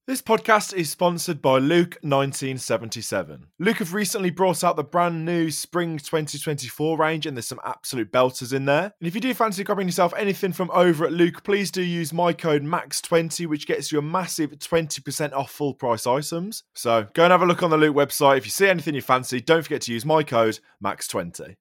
This podcast is sponsored by Luke 1977. Luke have recently brought out the brand new Spring 2024 range, and there's some absolute belters in there. And if you do fancy grabbing yourself anything from over at Luke, please do use my code MAX20, which gets you a massive 20% off full price items. So go and have a look on the Luke website. If you see anything you fancy, don't forget to use my code MAX20.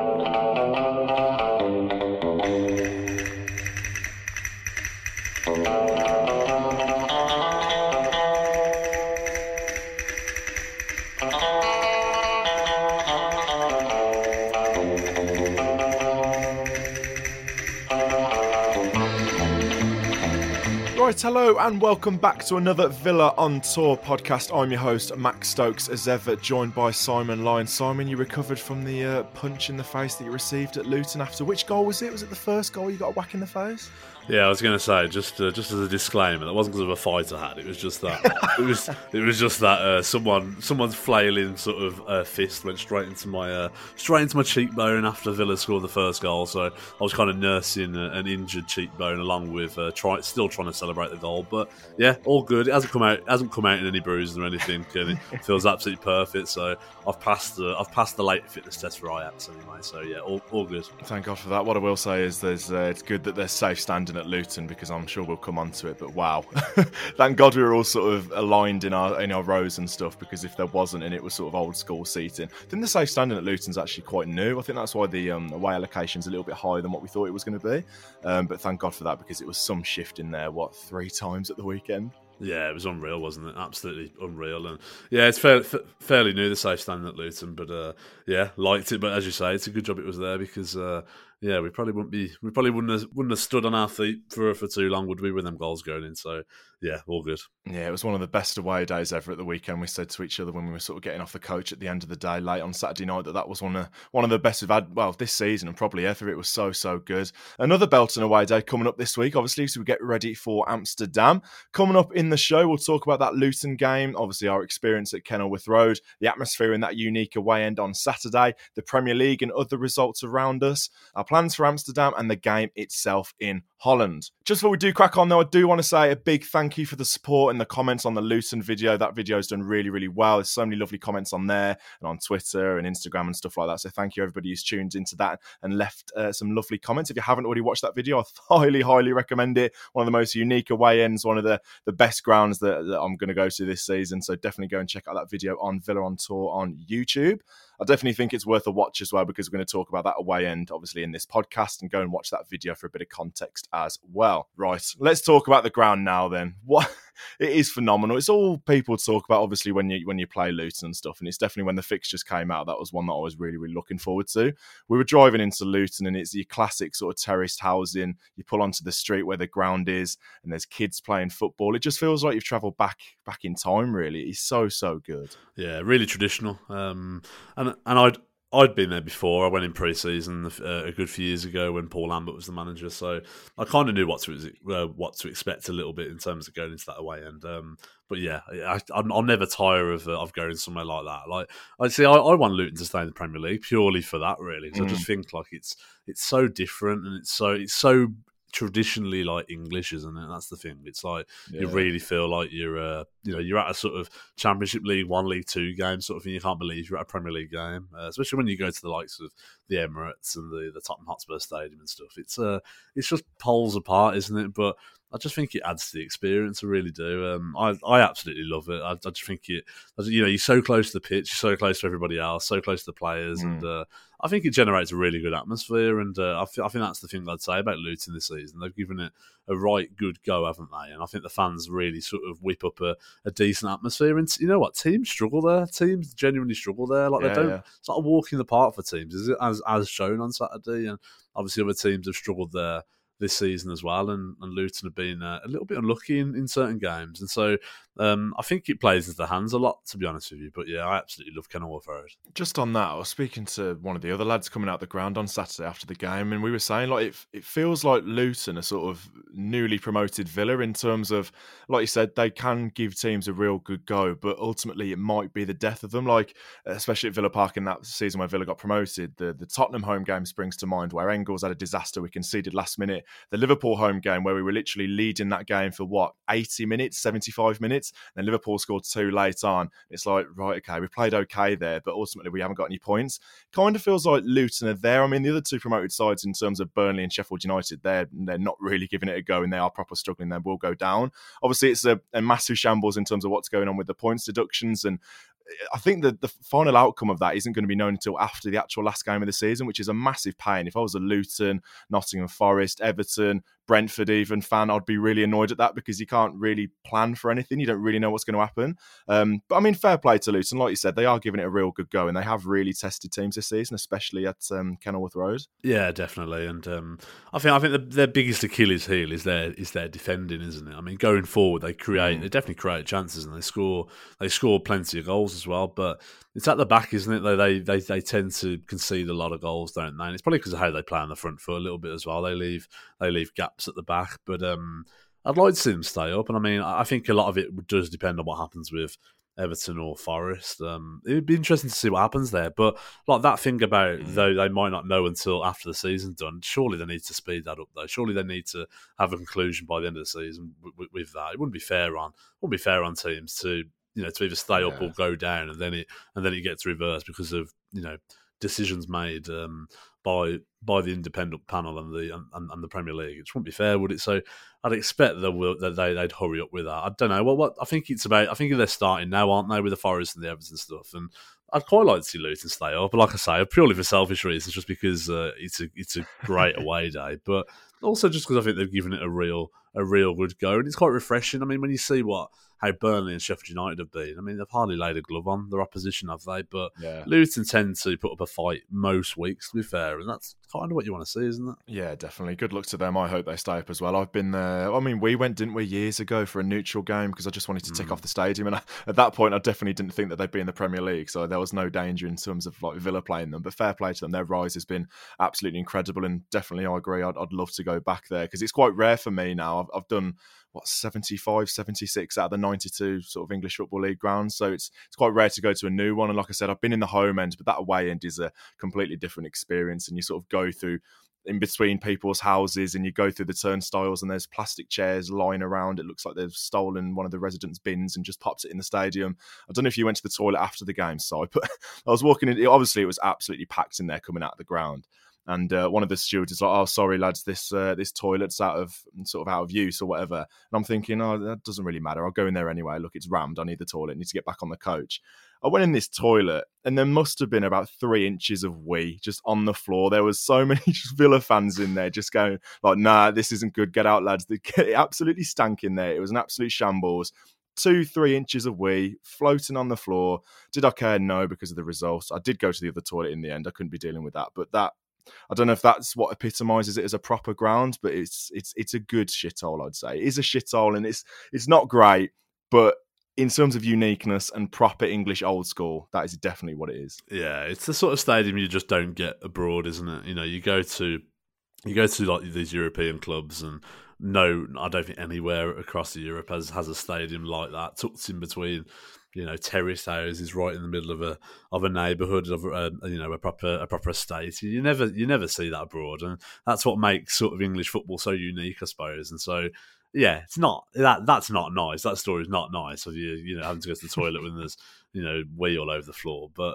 Right, hello and welcome back to another Villa on Tour podcast. I'm your host, Max Stokes, as ever, joined by Simon Lyon. Simon, you recovered from the punch in the face that you received at Luton after which goal was it? Was it the first goal you got a whack in the face? Yeah, I was going to say, just as a disclaimer, that wasn't because of a fight I had. It was just that it was just that someone's flailing sort of fist went straight into my cheekbone after Villa scored the first goal. So I was kind of nursing an injured cheekbone along with still trying to celebrate the goal. But yeah, all good. It hasn't come out in any bruises or anything, and it feels absolutely perfect. So I've passed the late fitness test for Ajax anyway. So yeah, all good. Thank God for that. What I will say is it's good that they're safe standing at Luton, because I'm sure we'll come on to it, but wow. Thank God we were all sort of aligned in our rows and stuff, because if there wasn't and it was sort of old school seating, then the safe standing at Luton's actually quite new. I think that's why the away allocation's a little bit higher than what we thought it was going to be, but thank God for that, because it was some shift in there 3 times at the weekend. Yeah, it was unreal, wasn't it? Absolutely unreal. And yeah, it's fairly new, the safe standing at Luton, but yeah, liked it. But as you say, it's a good job it was there, because yeah, we probably wouldn't have stood on our feet for too long, would we, with them goals going in? So yeah, all good. Yeah, it was one of the best away days ever at the weekend. We said to each other when we were sort of getting off the coach at the end of the day, late on Saturday night, that was one of the best we've had, well, this season and probably ever. It was so good. Another Belton away day coming up this week, obviously, so we get ready for Amsterdam. Coming up in the show, we'll talk about that Luton game, obviously our experience at Kenilworth Road, the atmosphere in that unique away end on Saturday, the Premier League and other results around us, our plans for Amsterdam and the game itself in Holland. Just before we do crack on though, I do want to say a big thank you for the support and the comments on the Luton video. That video's done really well. There's so many lovely comments on there and on Twitter and Instagram and stuff like that. So thank you everybody who's tuned into that and left some lovely comments. If you haven't already watched that video, I highly recommend it. One of the most unique away ends, one of the best grounds that I'm going to go to this season. So definitely go and check out that video on Villa on Tour on YouTube. I definitely think it's worth a watch as well, because we're going to talk about that away end, obviously, in this podcast, and go and watch that video for a bit of context as well. Right, let's talk about the ground now then. What it is phenomenal. It's all people talk about, obviously, when you play Luton and stuff, and it's definitely when the fixtures came out, that was one that I was really looking forward to. We were driving into Luton, and it's your classic sort of terraced housing. You pull onto the street where the ground is, and there's kids playing football. It just feels like you've travelled back in time, really. It's so good. Yeah, really traditional. And I'd been there before. I went in pre-season a good few years ago when Paul Lambert was the manager, so I kind of knew what to expect a little bit in terms of going into that away end. But yeah, I'll never tire of going somewhere like that. Like I want Luton to stay in the Premier League purely for that, really. Because I just think like it's so different, and it's so traditionally like English, isn't it? That's the thing. It's like you really feel like you're at a sort of Championship League 1, League 2 game sort of thing. You can't believe you're at a Premier League game, especially when you go to the likes of the Emirates and the Tottenham Hotspur Stadium and stuff. It's just poles apart, isn't it? But I just think it adds to the experience. I really do. I absolutely love it. I just think you're so close to the pitch, you're so close to everybody else, so close to the players, and I think it generates a really good atmosphere. And I think that's the thing I'd say about Luton this season. They've given it a right good go, haven't they? And I think the fans really sort of whip up a decent atmosphere. And you know what? Teams struggle there. Teams genuinely struggle there. Like they don't. Yeah. It's not a walk in the park for teams, is it? As shown on Saturday, and obviously other teams have struggled there this season as well, and Luton have been a little bit unlucky in certain games, and so I think it plays into the hands a lot, to be honest with you. But yeah, I absolutely love Kenilworth Road. Just on that, I was speaking to one of the other lads coming out the ground on Saturday after the game, and we were saying like it feels like Luton are sort of newly promoted Villa in terms of, like you said, they can give teams a real good go, but ultimately it might be the death of them. Like especially at Villa Park in that season where Villa got promoted, the Tottenham home game springs to mind, where Engels had a disaster. We conceded last minute. the Liverpool home game where we were literally leading that game for 80 minutes, 75 minutes. Then Liverpool scored 2 late on. It's like, right, okay, we played okay there, but ultimately we haven't got any points. Kind of feels like Luton are there. I mean, the other two promoted sides in terms of Burnley and Sheffield United, they're not really giving it a go and they are proper struggling. They will go down. Obviously, it's a massive shambles in terms of what's going on with the points deductions, and I think that the final outcome of that isn't going to be known until after the actual last game of the season, which is a massive pain. If I was a Luton, Nottingham Forest, Everton, Brentford even fan, I'd be really annoyed at that because you can't really plan for anything. You don't really know what's going to happen. But I mean, fair play to Luton. Like you said, they are giving it a real good go and they have really tested teams this season, especially at Kenilworth Road. Yeah, definitely. And I think their biggest Achilles heel is their defending, isn't it? I mean, going forward, they definitely create chances and they score plenty of goals as well. But it's at the back, isn't it? They tend to concede a lot of goals, don't they? And it's probably because of how they play on the front foot a little bit as well. They leave gaps at the back. But I'd like to see them stay up. And I mean, I think a lot of it does depend on what happens with Everton or Forest. It would be interesting to see what happens there. But like that thing about though they might not know until after the season's done, surely they need to speed that up though. Surely they need to have a conclusion by the end of the season with that. It wouldn't be fair on teams to either stay up or go down and then it gets reversed because of decisions made by the independent panel and the Premier League. It just wouldn't be fair, would it? So I'd expect they'd hurry up with that. I don't know. What I think it's about. I think they're starting now, aren't they, with the Forest and the Everton stuff? And I'd quite like to see Luton stay up, but like I say, purely for selfish reasons, just because it's a great away day, but also just because I think they've given it a real good go, and it's quite refreshing. I mean, when you see how Burnley and Sheffield United have been, I mean, they've hardly laid a glove on their opposition, have they? But Luton tend to put up a fight most weeks, to be fair, and that's kind of what you want to see, isn't it? Yeah, definitely. Good luck to them. I hope they stay up as well. I've been there. I mean, we went, didn't we, years ago for a neutral game because I just wanted to tick off the stadium. And at that point, I definitely didn't think that they'd be in the Premier League. So there was no danger in terms of like Villa playing them. But fair play to them. Their rise has been absolutely incredible. And definitely, I agree. I'd love to go back there because it's quite rare for me now. I've done 75, 76 out of the 92 sort of English Football League grounds. So it's quite rare to go to a new one. And like I said, I've been in the home end, but that away end is a completely different experience. And you sort of go through in between people's houses and you go through the turnstiles and there's plastic chairs lying around. It looks like they've stolen one of the residents' bins and just popped it in the stadium. I don't know if you went to the toilet after the game, Si, but I was walking in. Obviously, it was absolutely packed in there coming out of the ground. And one of the stewards is like, "Oh, sorry, lads, this toilet's out of use or whatever." And I'm thinking, "Oh, that doesn't really matter. I'll go in there anyway. Look, it's rammed. I need the toilet. I need to get back on the coach." I went in this toilet, and there must have been about 3 inches of wee just on the floor. There was so many Villa fans in there just going like, "Nah, this isn't good. Get out, lads." It absolutely stank in there. It was an absolute shambles. 2-3 inches of wee floating on the floor. Did I care? No, because of the results. I did go to the other toilet in the end. I couldn't be dealing with that, but that. I don't know if that's what epitomises it as a proper ground, but it's a good shithole, I'd say. It is a shithole and it's not great, but in terms of uniqueness and proper English old school, that is definitely what it is. Yeah, it's the sort of stadium you just don't get abroad, isn't it? You go to like these European clubs, and no, I don't think anywhere across Europe has a stadium like that, tucked in between terrace houses right in the middle of a neighbourhood of a proper estate. You never see that abroad, and that's what makes sort of English football so unique, I suppose. And so, yeah, it's not that's not nice. That story's not nice of you having to go to the toilet when there's wee all over the floor. But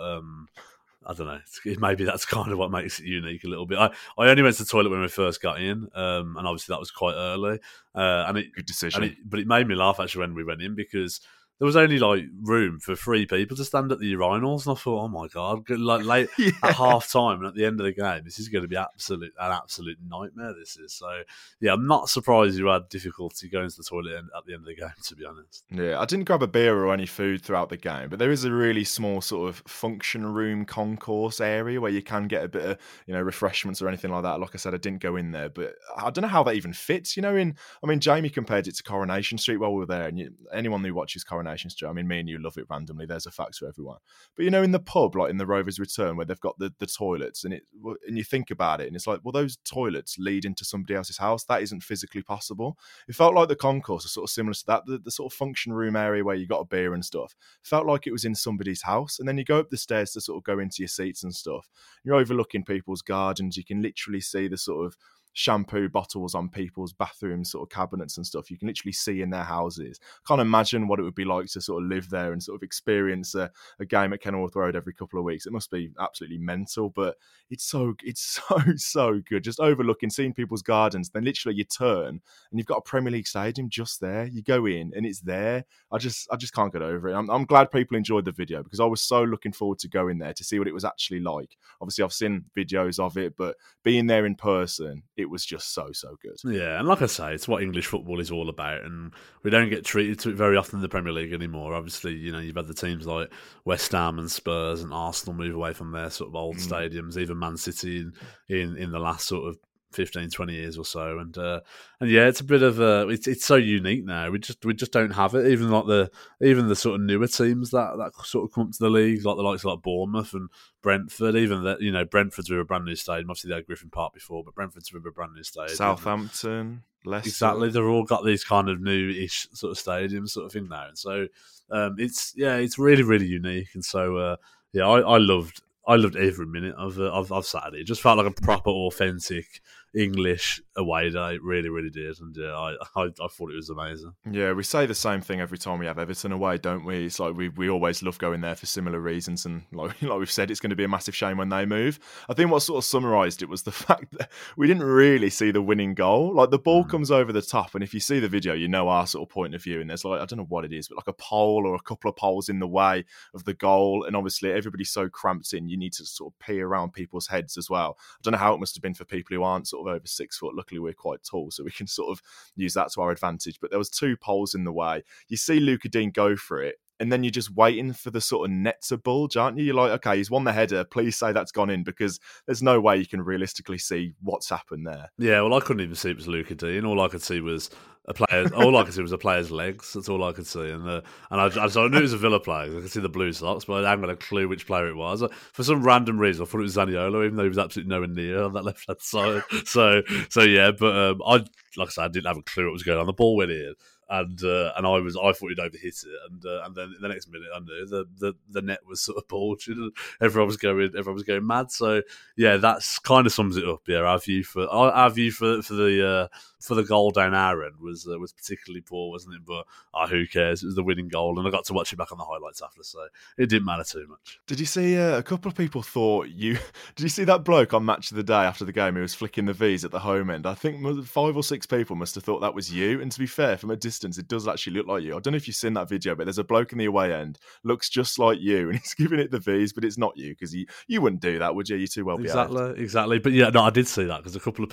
I don't know. Maybe that's kind of what makes it unique a little bit. I only went to the toilet when we first got in, and obviously that was quite early. Good decision. But it made me laugh actually when we went in because there was only like room for 3 people to stand at the urinals, and I thought, oh my god, like late at half time and at the end of the game, this is going to be an absolute nightmare. This is so. Yeah, I'm not surprised you had difficulty going to the toilet at the end of the game, to be honest. Yeah, I didn't grab a beer or any food throughout the game, but there is a really small sort of function room concourse area where you can get a bit of refreshments or anything like that. Like I said, I didn't go in there, but I don't know how that even fits. Jamie compared it to Coronation Street while we were there, and anyone who watches Coronation Street, I mean, me and you love it randomly. There's a fact for everyone. But in the pub, like in the Rovers Return, where they've got the toilets, and you think about it, and it's like, well, those toilets lead into somebody else's house. That isn't physically possible. It felt like the concourse is sort of similar to that. The sort of function room area where you got a beer and stuff felt like it was in somebody's house. And then you go up the stairs to sort of go into your seats and stuff. You're overlooking people's gardens. You can literally see the sort of shampoo bottles on people's bathroom sort of cabinets and stuff. You can literally see in their houses. I can't imagine what it would be like to sort of live there and sort of experience a game at Kenilworth Road every couple of weeks. It must be absolutely mental, but it's so good. Just overlooking, seeing people's gardens. Then literally you turn and you've got a Premier League stadium just there. You go in and it's there. I just can't get over it. I'm glad people enjoyed the video because I was so looking forward to going there to see what it was actually like. Obviously, I've seen videos of it, but being there in person, it was just so good. Yeah, and like I say, it's what English football is all about, and we don't get treated to it very often in the Premier League anymore. Obviously, you've had the teams like West Ham and Spurs and Arsenal move away from their sort of old stadiums, even Man City in the last sort of 15, 20 years or so, and yeah, it's a bit of it's so unique now. We just don't have it. Even the sort of newer teams that sort of come up to the league, like the likes of like Bournemouth and Brentford. Even that, Brentford's with a brand new stadium. Obviously they had Griffin Park before, but Brentford's with a brand new stadium. Southampton, Leicester. Exactly, they've all got these kind of new-ish sort of stadiums, sort of thing now, and so it's really really unique, and so I loved every minute of Saturday. It just felt like a proper, authentic English away day. It really, really did. And I thought it was amazing. Yeah, we say the same thing every time we have Everton away, don't we? It's like we always love going there for similar reasons. And like we've said, it's going to be a massive shame when they move. I think what sort of summarised it was the fact that we didn't really see the winning goal. Like the ball comes over the top, and if you see the video, you know our sort of point of view. And there's like, I don't know what it is, but like a pole or a couple of poles in the way of the goal. And obviously everybody's so cramped in, you need to sort of pee around people's heads as well. I don't know how it must have been for people who aren't sort of over 6 foot. Luckily, we're quite tall, so we can sort of use that to our advantage. But there was 2 poles in the way. You see Luca Dean go for it, and then you're just waiting for the sort of net to bulge, aren't you? You're like, okay, he's won the header. Please say that's gone in, because there's no way you can realistically see what's happened there. Yeah, well, I couldn't even see it was Luca Dean. All I could see was a player. All I could see was a player's legs. That's all I could see, and I knew it was a Villa player. I could see the blue socks, but I hadn't got a clue which player it was. For some random reason, I thought it was Zaniolo, even though he was absolutely nowhere near on that left hand side. So yeah, but like I said, I didn't have a clue what was going on. The ball went in. And I thought he'd overhit it, and then the next minute I knew the net was sort of bulging, and everyone was going mad. So yeah, that's kind of sums it up. Yeah, our view for the goal down our end was particularly poor, wasn't it? But who cares? It was the winning goal, and I got to watch it back on the highlights after, so it didn't matter too much. Did you see a couple of people thought you? Did you see that bloke on Match of the Day after the game who was flicking the V's at the home end? I think 5 or 6 people must have thought that was you. And to be fair, from a distance, it does actually look like you. I don't know if you've seen that video, but there's a bloke in the away end, looks just like you, and he's giving it the V's, but it's not you, because you wouldn't do that, would you? You're too well behaved. Exactly. But yeah, no, I did see that, because a couple of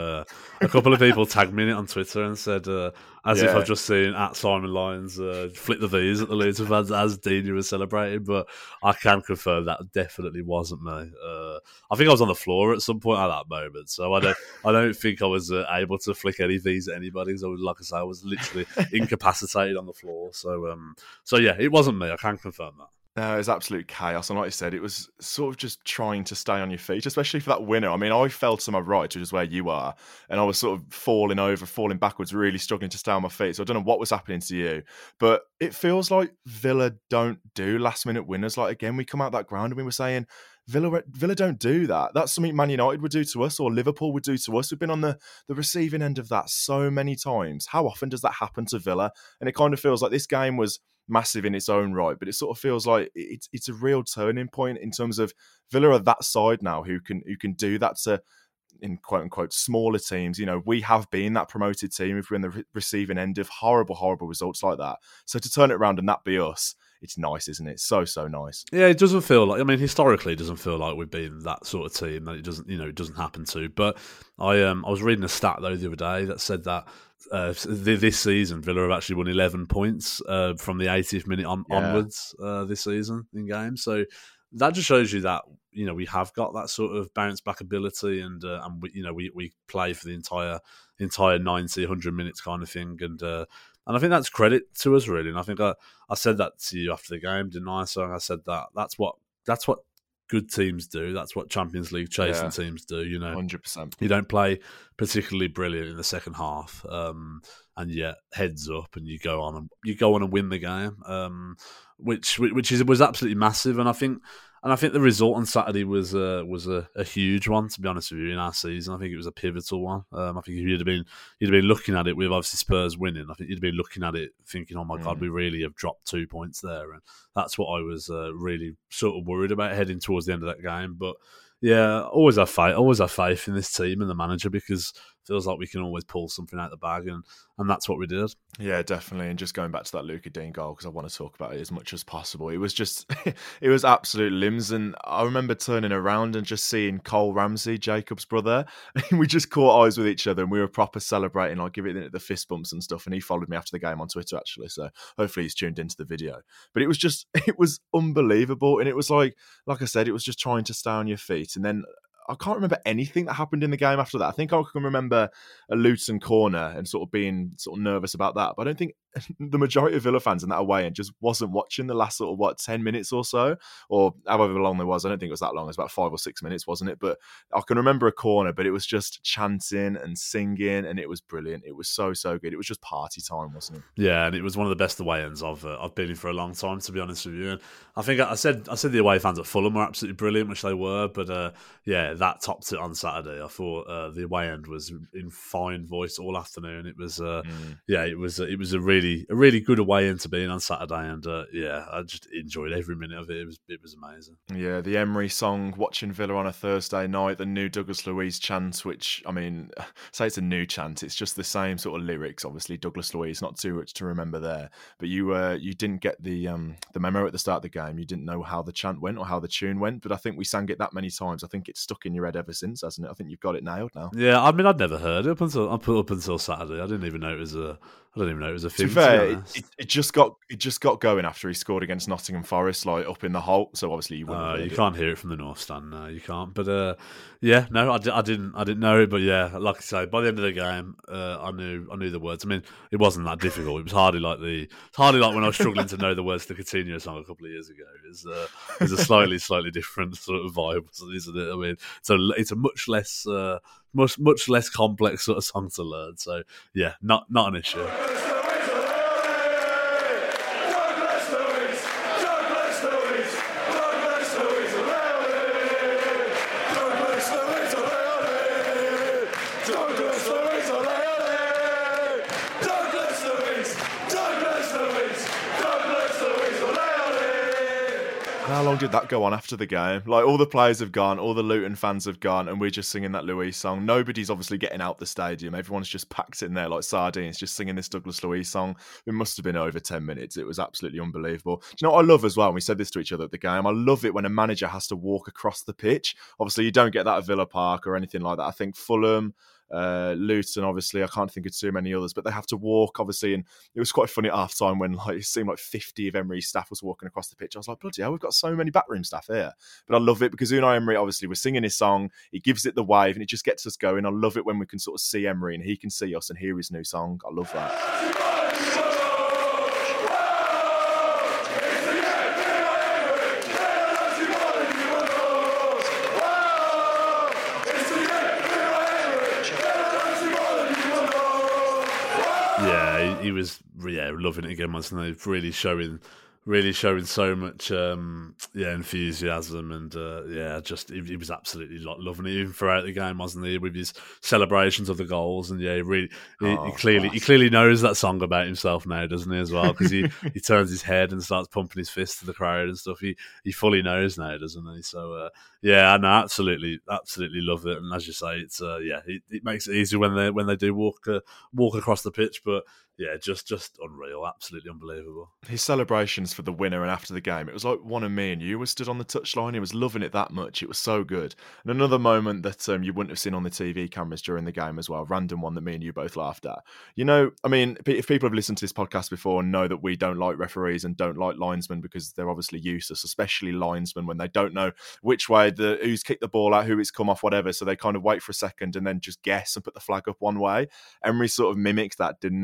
people tagged me in it on Twitter and said, if I've just seen at Simon Lyons flick the V's at the Leeds fans as Dini was celebrating, but I can confirm that definitely wasn't me. I think I was on the floor at some point at that moment, so I don't think I was able to flick any V's at anybody. So like I say, I was literally incapacitated on the floor. So yeah, it wasn't me. I can confirm that. No, it was absolute chaos. And like you said, it was sort of just trying to stay on your feet, especially for that winner. I mean, I fell to my right, which is where you are, and I was sort of falling backwards, really struggling to stay on my feet. So I don't know what was happening to you, but it feels like Villa don't do last-minute winners. Like, again, we come out that ground and we were saying, Villa don't do that. That's something Man United would do to us, or Liverpool would do to us. We've been on the receiving end of that so many times. How often does that happen to Villa? And it kind of feels like this game was massive in its own right, but it sort of feels like it's a real turning point in terms of Villa are that side now who can do that to, in quote unquote, smaller teams. We have been that promoted team if we're in the receiving end of horrible results like that. So to turn it around and that be us, it's nice, isn't it? So nice. Yeah, it doesn't feel like, historically, it doesn't feel like we've been that sort of team that it doesn't happen to. But I was reading a stat though the other day that said that this season Villa have actually won 11 points from the 80th minute onwards this season in games. So that just shows you that we have got that sort of bounce back ability, and we play for the entire 90, 100 minutes kind of thing, and I think that's credit to us, really. And I think I said that to you after the game, didn't I? So I said that's what good teams do. That's what Champions League chasing teams do. 100%. You don't play particularly brilliant in the second half, and yet heads up, and you go on and win the game, which was absolutely massive. And I think And I think the result on Saturday was a huge one, to be honest with you, in our season. I think it was a pivotal one. I think if you'd have been looking at it with obviously Spurs winning, I think you'd have been looking at it thinking, oh my God, we really have dropped 2 points there. And that's what I was really sort of worried about heading towards the end of that game. But yeah, always have faith in this team and the manager, because it feels like we can always pull something out of the bag, and that's what we did. Yeah, definitely. And just going back to that Luca Dean goal, because I want to talk about it as much as possible. It was just, it was absolute limbs. And I remember turning around and just seeing Cole Ramsey, Jacob's brother, and we just caught eyes with each other, and we were proper celebrating, like giving it the fist bumps and stuff. And he followed me after the game on Twitter, actually. So hopefully he's tuned into the video. But it was just, it was unbelievable. And it was like I said, it was just trying to stay on your feet. And then I can't remember anything that happened in the game after that. I think I can remember a Luton corner and sort of being sort of nervous about that. But I don't think the majority of Villa fans in that away end just wasn't watching the last sort of 10 minutes or so, or however long there was. I don't think it was that long. It was about 5 or 6 minutes, wasn't it? But I can remember a corner, but it was just chanting and singing, and it was brilliant. It was so good. It was just party time, wasn't it? Yeah, and it was one of the best away ends I've been in for a long time, to be honest with you. And I think I said the away fans at Fulham were absolutely brilliant, which they were. But yeah, that topped it on Saturday. I thought the away end was in fine voice all afternoon. It was it was a really good away end to be in on Saturday, and yeah, I just enjoyed every minute of it. It was amazing. Yeah, the Emery song, watching Villa on a Thursday night, the new Douglas Luiz chant, which, I mean, say it's a new chant, it's just the same sort of lyrics. Obviously, Douglas Luiz, not too much to remember there. But you didn't get the memo at the start of the game. You didn't know how the chant went or how the tune went. But I think we sang it that many times. I think it's stuck in your head ever since, hasn't it? I think you've got it nailed now. Yeah, I mean, I'd never heard it up until Saturday. I didn't even know it was a thing. To be fair, it just got going after he scored against Nottingham Forest, like up in the hole. So obviously you wouldn't. You can't hear it from the North Stand. No, you can't. But yeah, no, I didn't know it. But yeah, like I say, by the end of the game, I knew the words. I mean, it wasn't that difficult. It was hardly like when I was struggling to know the words to the Coutinho song a couple of years ago. It was a slightly different sort of vibe, isn't it? I mean, so it's a much less complex sort of song to learn. So yeah, not an issue. How long did that go on after the game? Like, all the players have gone, all the Luton fans have gone, and we're just singing that Luiz song. Nobody's obviously getting out the stadium. Everyone's just packed in there like sardines, just singing this Douglas Luiz song. It must have been over 10 minutes. It was absolutely unbelievable. Do you know what I love as well? And we said this to each other at the game. I love it when a manager has to walk across the pitch. Obviously, you don't get that at Villa Park or anything like that. I think Fulham, Luton, obviously, I can't think of too many others, but they have to walk, obviously, and it was quite funny at half time when it seemed like 50 of Emery's staff was walking across the pitch. I was like, bloody hell, we've got so many backroom staff here. But I love it because Unai Emery obviously was singing his song, he gives it the wave, and it just gets us going. I love it when we can sort of see Emery and he can see us and hear his new song. I love that. He was loving it again, wasn't he? Really showing so much enthusiasm, and he was absolutely loving it even throughout the game, wasn't he? With his celebrations of the goals, and he clearly knows that song about himself now, doesn't he? As well, because he turns his head and starts pumping his fist to the crowd and stuff. He fully knows now, doesn't he? So I absolutely love it. And as you say, it's it makes it easier when they do walk across the pitch, but. Yeah, just unreal, absolutely unbelievable. His celebrations for the winner and after the game, it was like one of me and you were stood on the touchline. He was loving it that much. It was so good. And another moment that you wouldn't have seen on the TV cameras during the game as well, random one that me and you both laughed at. You know, I mean, if people have listened to this podcast before and know that we don't like referees and don't like linesmen because they're obviously useless, especially linesmen when they don't know which way who's kicked the ball out, who it's come off, whatever. So they kind of wait for a second and then just guess and put the flag up one way. Emery sort of mimicked that, didn't he? And he sort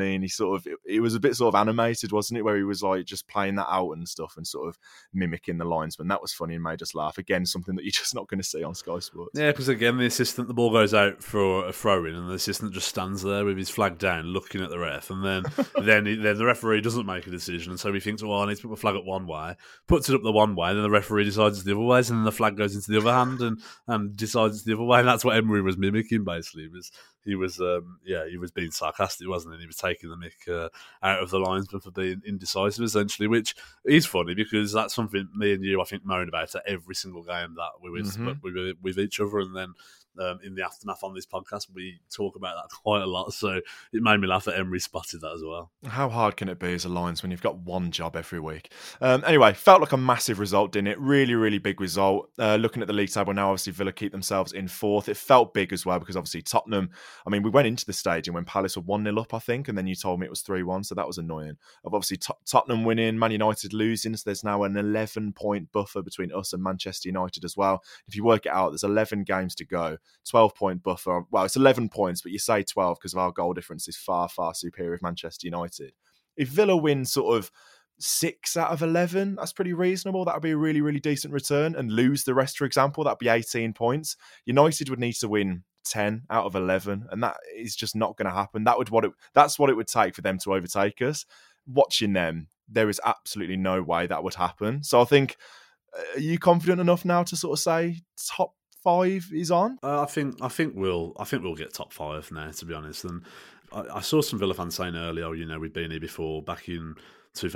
it was a bit sort of animated, wasn't it? Where he was like just playing that out and stuff and sort of mimicking the linesman. That was funny and made us laugh. Again, something that you're just not going to see on Sky Sports. Yeah, because again, the ball goes out for a throw-in, and the assistant just stands there with his flag down, looking at the ref, and then then the referee doesn't make a decision, and so he thinks, well, I need to put my flag up one way, puts it up the one way, and then the referee decides it's the other way, and then the flag goes into the other hand and decides it's the other way, and that's what Emery was mimicking. Basically, he was being sarcastic, wasn't he? And he was taking the mick out of the linesman for being indecisive, essentially, which is funny because that's something me and you, I think, moan about at every single game that we with each other, and then in the aftermath on this podcast, we talk about that quite a lot. So it made me laugh that Emery spotted that as well. How hard can it be as a Lions when you've got one job every week? Anyway, felt like a massive result, didn't it? Really, really big result. Looking at the league table now, obviously Villa keep themselves in fourth. It felt big as well because obviously Tottenham, I mean, we went into the stadium when Palace were 1-0 up, I think, and then you told me it was 3-1, so that was annoying. Obviously Tottenham winning, Man United losing, so there's now an 11-point buffer between us and Manchester United as well. If you work it out, there's 11 games to go. 12-point buffer. Well, it's 11 points, but you say 12 because of our goal difference is far, far superior with Manchester United. If Villa win sort of 6 out of 11, that's pretty reasonable. That would be a really, really decent return. And lose the rest, for example, that'd be 18 points. United would need to win 10 out of 11, and that is just not going to happen. That's what it would take for them to overtake us. Watching them, there is absolutely no way that would happen. So I think, are you confident enough now to sort of say top 5 is on? I think we'll get top 5 now, to be honest. And I saw some Villa fans saying earlier, we'd been here before back in the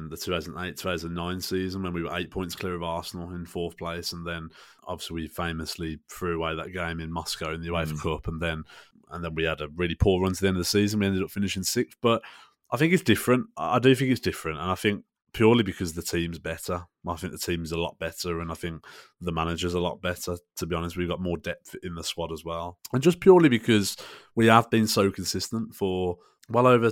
2008-2009 season when we were 8 points clear of Arsenal in 4th place, and then obviously we famously threw away that game in Moscow in the UEFA Cup, and then we had a really poor run to the end of the season. We ended up finishing 6th, but I think it's different. I do think it's different, and I think purely because the team's better. I think the team's a lot better, and I think the manager's a lot better, to be honest. We've got more depth in the squad as well. And just purely because we have been so consistent for well over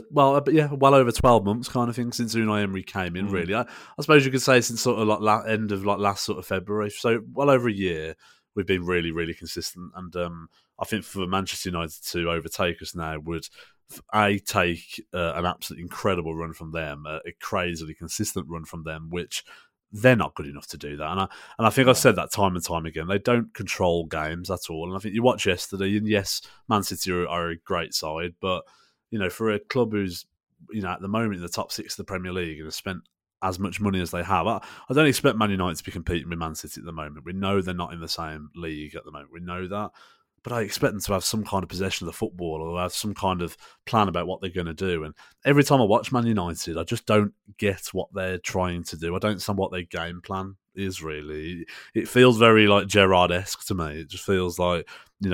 12 months kind of thing since Unai Emery came in, really. I suppose you could say since sort of like end of like last sort of February. So well over a year, we've been really, really consistent. And I think for Manchester United to overtake us now would take an absolutely incredible run from them, a crazily consistent run from them, which they're not good enough to do that. And I think I've said that time and time again. They don't control games at all. And I think you watch yesterday, and yes, Man City are a great side, but for a club who's at the moment in the top 6 of the Premier League and has spent as much money as they have, I don't expect Man United to be competing with Man City at the moment. We know they're not in the same league at the moment. We know that. But I expect them to have some kind of possession of the football or have some kind of plan about what they're going to do. And every time I watch Man United, I just don't get what they're trying to do. I don't understand what their game plan is, really. It feels very like Gerrard-esque to me. It just feels like,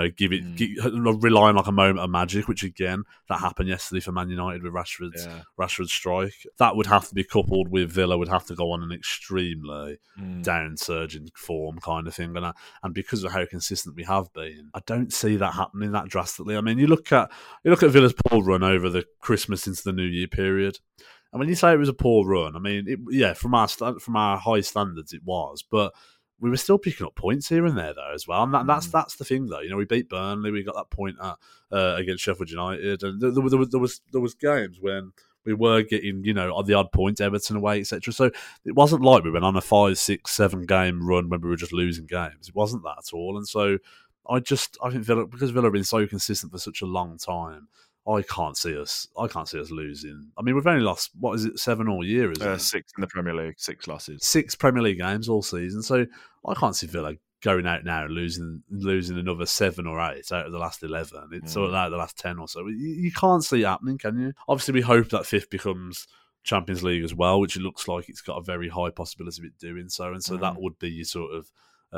relying like a moment of magic, which again, that happened yesterday for Man United with Rashford's strike. That would have to be coupled with Villa would have to go on an extremely down-surging form kind of thing. And because of how consistent we have been, I don't see that happening that drastically. I mean, you look at Villa's poor run over the Christmas into the New Year period. And when you say it was a poor run, I mean, from our high standards, it was, but we were still picking up points here and there, though, as well. And that's the thing, though. We beat Burnley, we got that point against Sheffield United, and there was games when we were getting, the odd point, Everton away, etc. So it wasn't like we went on a 5, 6, 7 game run when we were just losing games. It wasn't that at all. And so I think Villa, because Villa have been so consistent for such a long time, I can't see us losing. I mean, we've only lost, 7 all year, isn't it? 6 in the Premier League, 6 losses. 6 Premier League games all season. So I can't see Villa going out now losing another 7 or 8 out of the last 11. It's sort of out of the last 10 or so. You can't see it happening, can you? Obviously, we hope that 5th becomes Champions League as well, which it looks like it's got a very high possibility of it doing so. And so that would be your sort of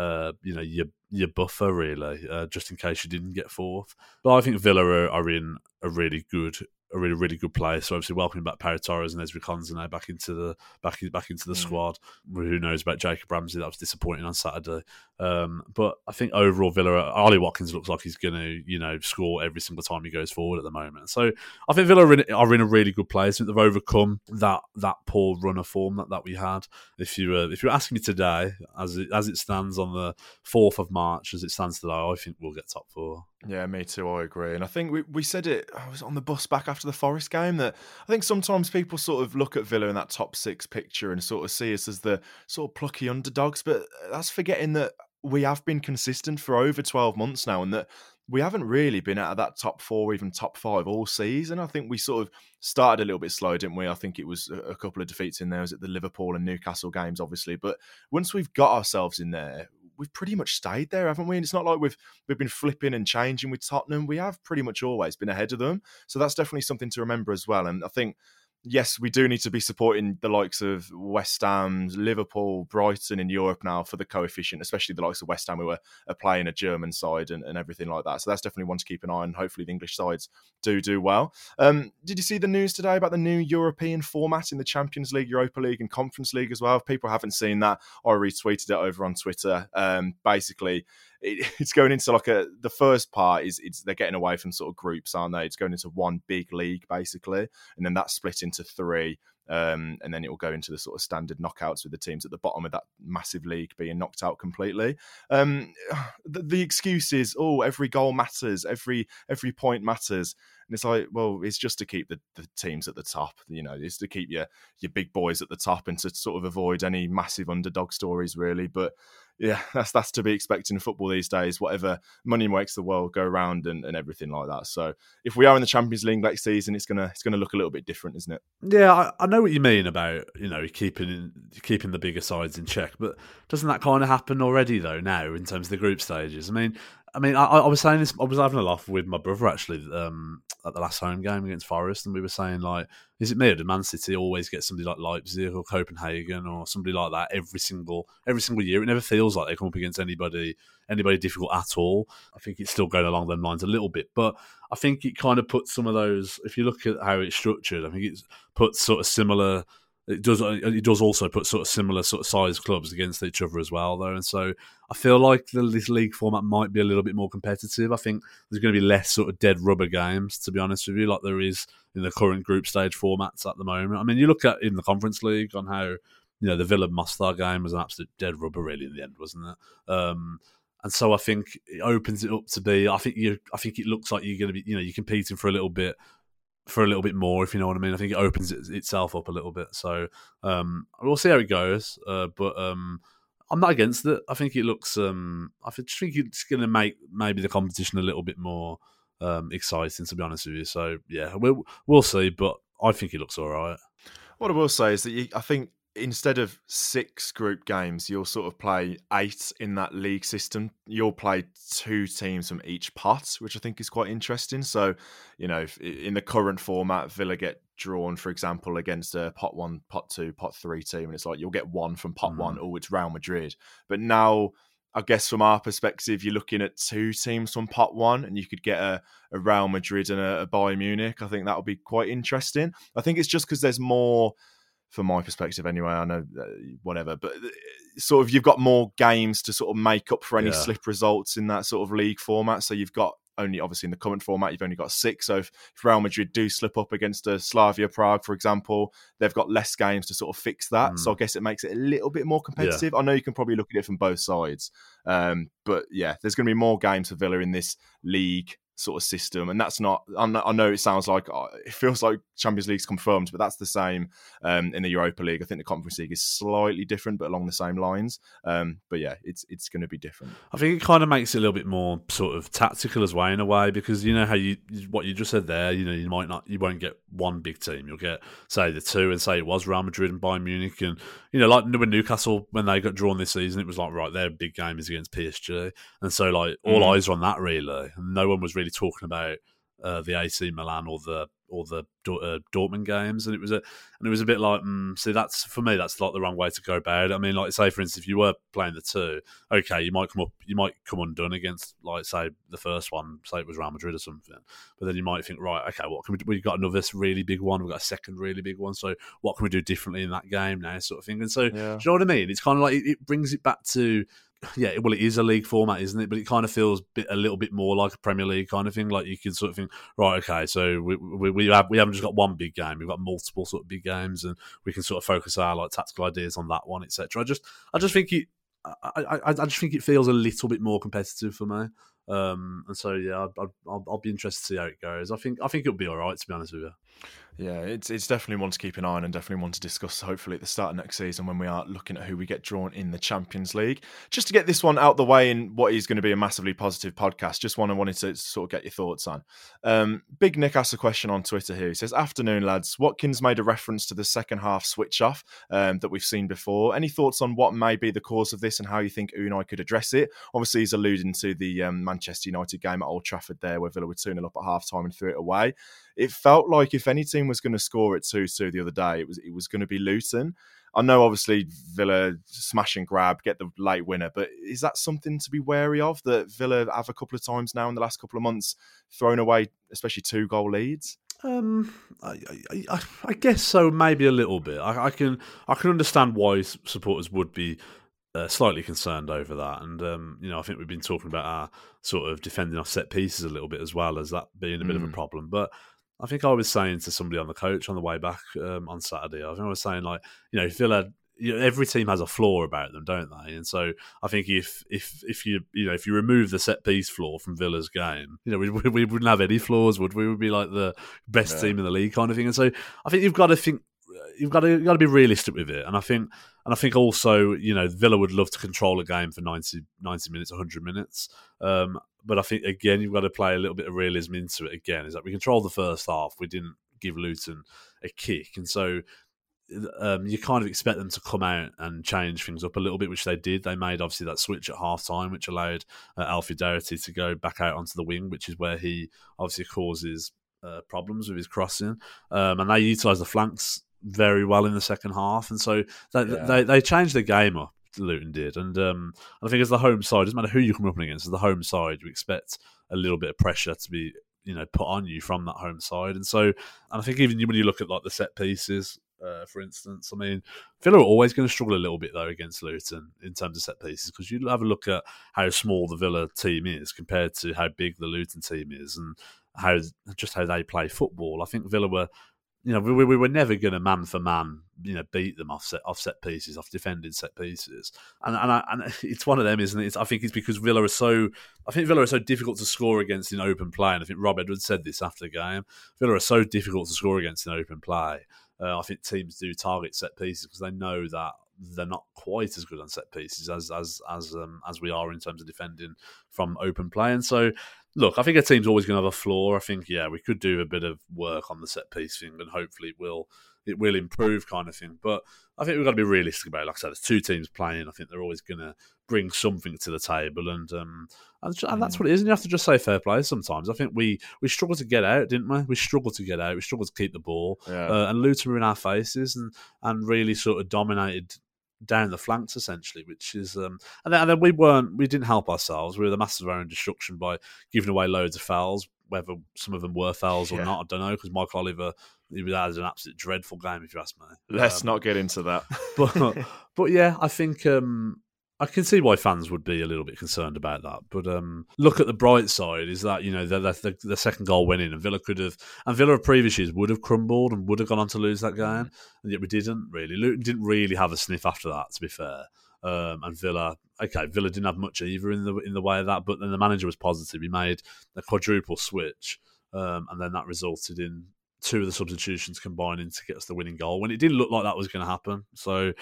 your buffer, really, just in case you didn't get 4th. But I think Villa are in a really good place. So obviously welcoming back Pau Torres and Ezri Konsa now back into the squad. Who knows about Jacob Ramsey? That was disappointing on Saturday. But I think overall Villa, Ollie Watkins looks like he's going to score every single time he goes forward at the moment. So I think Villa are in a really good place. I think they've overcome that poor run of form that we had. If you're asking me today, as it stands on the 4th of March, as it stands today, I think we'll get top 4. Yeah, me too. I agree. And I think we said it, I was on the bus back after the Forest game, that I think sometimes people sort of look at Villa in that top six picture and sort of see us as the sort of plucky underdogs. But that's forgetting that we have been consistent for over 12 months now, and that we haven't really been out of that top four or even top five all season. I think we sort of started a little bit slow, didn't we? I think it was a couple of defeats in there. Was at the Liverpool and Newcastle games, obviously. But once we've got ourselves in there, we've pretty much stayed there, haven't we? And it's not like we've been flipping and changing with Tottenham. We have pretty much always been ahead of them. So that's definitely something to remember as well. And I think, yes, we do need to be supporting the likes of West Ham, Liverpool, Brighton in Europe now for the coefficient, especially the likes of West Ham who are playing a German side and everything like that. So that's definitely one to keep an eye on. Hopefully the English sides do well. Did you see the news today about the new European format in the Champions League, Europa League and Conference League as well? If people haven't seen that, I retweeted it over on Twitter. Basically, it's going into like the first part is they're getting away from sort of groups, aren't they? It's going into one big league basically, and then that's split into three, and then it will go into the sort of standard knockouts with the teams at the bottom of that massive league being knocked out completely. The excuse is, every goal matters, every point matters. And it's like, well, it's just to keep the teams at the top, it's to keep your big boys at the top and to sort of avoid any massive underdog stories, really. But yeah, that's to be expected in football these days, whatever money makes the world go round and everything like that. So if we are in the Champions League next season, it's gonna look a little bit different, isn't it? Yeah, I know what you mean about, keeping the bigger sides in check, but doesn't that kind of happen already though now in terms of the group stages? I was saying this. I was having a laugh with my brother actually at the last home game against Forest, and we were saying, like, is it me or did Man City always get somebody like Leipzig or Copenhagen or somebody like that every single year? It never feels like they come up against anybody difficult at all. I think it's still going along them lines a little bit, but I think it kind of puts some of those. If you look at how it's structured, I think it puts sort of similar. It does also put sort of similar sort of size clubs against each other as well, though. And so I feel like this league format might be a little bit more competitive. I think there's going to be less sort of dead rubber games, to be honest with you, like there is in the current group stage formats at the moment. I mean, you look at in the Conference League on how the Villa Mostar game was an absolute dead rubber, really, in the end, wasn't it? And so I think it opens it up to be. I think it looks like you're going to be, you're competing for a little bit more, if you know what I mean. I think it opens itself up a little bit. So we'll see how it goes. But I'm not against it. I think it looks. I think it's going to make maybe the competition a little bit more exciting, to be honest with you. So yeah, we'll see. But I think it looks all right. What I will say is that I think instead of 6 group games, you'll sort of play 8 in that league system. You'll play 2 teams from each pot, which I think is quite interesting. So, if in the current format, Villa get drawn, for example, against a pot 1, pot 2, pot 3 team, and it's like you'll get 1 from pot 1, it's Real Madrid. But now, I guess from our perspective, you're looking at 2 teams from pot 1, and you could get a Real Madrid and a Bayern Munich. I think that would be quite interesting. I think it's just because there's more. From my perspective anyway, I know whatever, but sort of you've got more games to sort of make up for any slip results in that sort of league format. So you've got only, obviously in the current format, you've only got 6. So if Real Madrid do slip up against a Slavia Prague, for example, they've got less games to sort of fix that. So I guess it makes it a little bit more competitive. I know you can probably look at it from both sides. But yeah, there's going to be more games for Villa in this league sort of system, and that's not. I know it sounds like it feels like Champions League's confirmed, but that's the same in the Europa League. I think the Conference League is slightly different, but along the same lines. But yeah, it's going to be different. I think it kind of makes it a little bit more sort of tactical as well in a way, because you know how what you just said there. You won't get one big team. You'll get say the 2, and say it was Real Madrid and Bayern Munich, and like when Newcastle, when they got drawn this season, it was like, right, their big game is against PSG, and so like all eyes are on that really, and no one was really talking about the AC Milan or the Dortmund games, and it was a bit like, see, that's for me, that's like the wrong way to go about it. I mean, like, say for instance, if you were playing the 2, okay, you might come undone against, like, say the first one, say it was Real Madrid or something, but then you might think, right, okay, what can we've got another really big one, we've got a second really big one, so what can we do differently in that game now, sort of thing. And so, do you know what I mean? It's kind of like it brings it back to. Yeah, well, it is a league format, isn't it? But it kind of feels a little bit more like a Premier League kind of thing. Like you can sort of think, right, okay, so we haven't just got one big game; we've got multiple sort of big games, and we can sort of focus our like tactical ideas on that one, etc. I just think it feels a little bit more competitive for me. And so yeah, I'll be interested to see how it goes. I think it'll be all right, to be honest with you. Yeah, it's definitely one to keep an eye on and definitely one to discuss, hopefully, at the start of next season when we are looking at who we get drawn in the Champions League. Just to get this one out the way in what is going to be a massively positive podcast, just wanted to sort of get your thoughts on. Big Nick asked a question on Twitter here. He says, "Afternoon, lads. Watkins made a reference to the second half switch off that we've seen before. Any thoughts on what may be the cause of this and how you think Unai could address it?" Obviously, he's alluding to the Manchester United game at Old Trafford there, where Villa were 2-0 up at half-time and threw it away. It felt like if any team was going to score at 2-2 the other day, it was going to be Luton. I know, obviously, Villa smash and grab, get the late winner, but is that something to be wary of, that Villa have a couple of times now in the last couple of months thrown away, especially 2-goal leads? I guess so, maybe a little bit. I can understand why supporters would be slightly concerned over that, and I think we've been talking about our sort of defending off set pieces a little bit as well as that being a bit of a problem. But I think I was saying to somebody on the coach on the way back on Saturday, I think I was saying, like, Villa, every team has a flaw about them, don't they? And so I think if you remove the set piece flaw from Villa's game, we wouldn't have any flaws, would we? We'd be like the best team in the league, kind of thing. And so I think you've got to be realistic with it. And I think also, Villa would love to control a game for 90 minutes, 100 minutes. But I think, again, you've got to play a little bit of realism into it again. Is that we controlled the first half. We didn't give Luton a kick. And so you kind of expect them to come out and change things up a little bit, which they did. They made, obviously, that switch at half-time, which allowed Alfie Doherty to go back out onto the wing, which is where he obviously causes problems with his crossing. And they utilised the flanks very well in the second half. And so they changed the game up, Luton did. And I think as the home side, it doesn't matter who you come up against, as the home side, you expect a little bit of pressure to be put on you from that home side. And I think even when you look at, like, the set pieces, for instance, I mean, Villa are always going to struggle a little bit, though, against Luton in terms of set pieces, because you have a look at how small the Villa team is compared to how big the Luton team is, and how they play football. I think Villa were, we were never going to man for man, beat them off set pieces, off defended set pieces, and it's one of them, isn't it? I think it's because Villa are so difficult to score against in open play, and I think Rob Edwards said this after the game. Villa are so difficult to score against in open play. I think teams do target set pieces because they know that they're not quite as good on set pieces as we are in terms of defending from open play. And so, look, I think a team's always going to have a flaw. I think, we could do a bit of work on the set piece thing, and hopefully it will improve, kind of thing. But I think we've got to be realistic about it. Like I said, there's two teams playing. I think they're always going to bring something to the table, and that's what it is. And you have to just say fair play sometimes. I think we struggled to get out, didn't we? We struggled to get out. We struggled to keep the ball. Yeah. And Luton were in our faces and really sort of dominated down the flanks, essentially, which is and then we didn't help ourselves. We were the masters of our own destruction by giving away loads of fouls, whether some of them were fouls or not, I don't know, because Mike Oliver, he had an absolute dreadful game, if you ask me. Let's not get into that. but yeah, I think I can see why fans would be a little bit concerned about that. But look at the bright side, is that the second goal went in, and Villa of previous years would have crumbled and would have gone on to lose that game, and yet we didn't really. Luton didn't really have a sniff after that, to be fair. And Villa didn't have much either in the way of that. But then the manager was positive. He made a quadruple switch, and then that resulted in two of the substitutions combining to get us the winning goal when it didn't look like that was going to happen. So,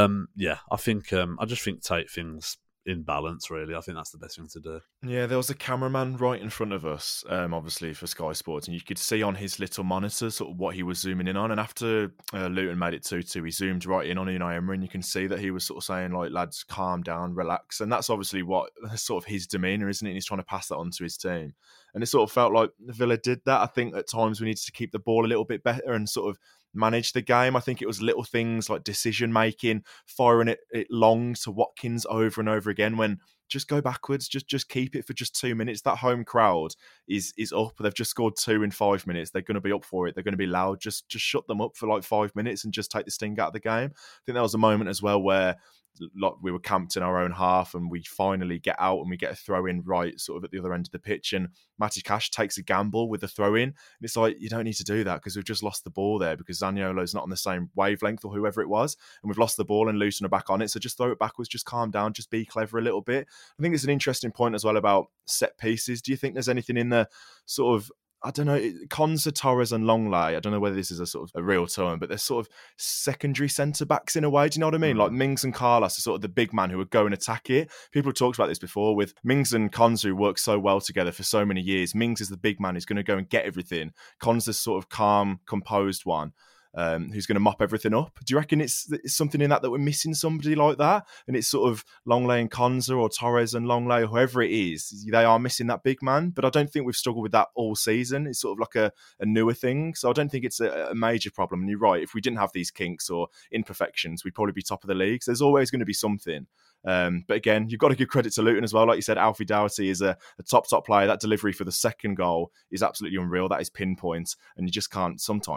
I just think take things in balance, really. I think that's the best thing to do. Yeah, there was a cameraman right in front of us, obviously for Sky Sports, and you could see on his little monitor sort of what he was zooming in on. And after Luton made it 2-2, he zoomed right in on Unai Emery, and you can see that he was sort of saying, like, lads, calm down, relax. And that's obviously what sort of his demeanour, isn't it? And he's trying to pass that on to his team. And it sort of felt like Villa did that. I think at times we needed to keep the ball a little bit better and sort of manage the game. I think it was little things like decision making, firing it long to Watkins over and over again, when just go backwards, just keep it for just 2 minutes. That home crowd is up. They've just scored 2 in 5 minutes. They're going to be up for it. They're going to be loud. Just shut them up for like 5 minutes and just take the sting out of the game. I think there was a moment as well where like we were camped in our own half, and we finally get out and we get a throw in right sort of at the other end of the pitch, and Matty Cash takes a gamble with the throw in. And it's like, you don't need to do that because we've just lost the ball there because Zaniolo's not on the same wavelength or whoever it was, and we've lost the ball and Luton are back on it. So just throw it backwards, just calm down, just be clever a little bit. I think it's an interesting point as well about set pieces. Do you think there's anything in the sort of, I don't know, Konsa, Torres and Longley, I don't know whether this is a sort of a real term, but they're sort of secondary centre-backs in a way. Do you know what I mean? Like Mings and Carlos are sort of the big man who would go and attack it. People have talked about this before with Mings and Konsa, who work so well together for so many years. Mings is the big man who's going to go and get everything. Konsa's sort of calm, composed one. Who's going to mop everything up. Do you reckon it's something in that we're missing somebody like that? And it's sort of Longley and Konsa or Torres and Longley or whoever it is, they are missing that big man. But I don't think we've struggled with that all season. It's sort of like a newer thing. So I don't think it's a major problem. And you're right, if we didn't have these kinks or imperfections, we'd probably be top of the league. So there's always going to be something. But again, you've got to give credit to Luton as well. Like you said, Alfie Doughty is a top player. That delivery for the second goal is absolutely unreal. That is pinpoint, and you just can't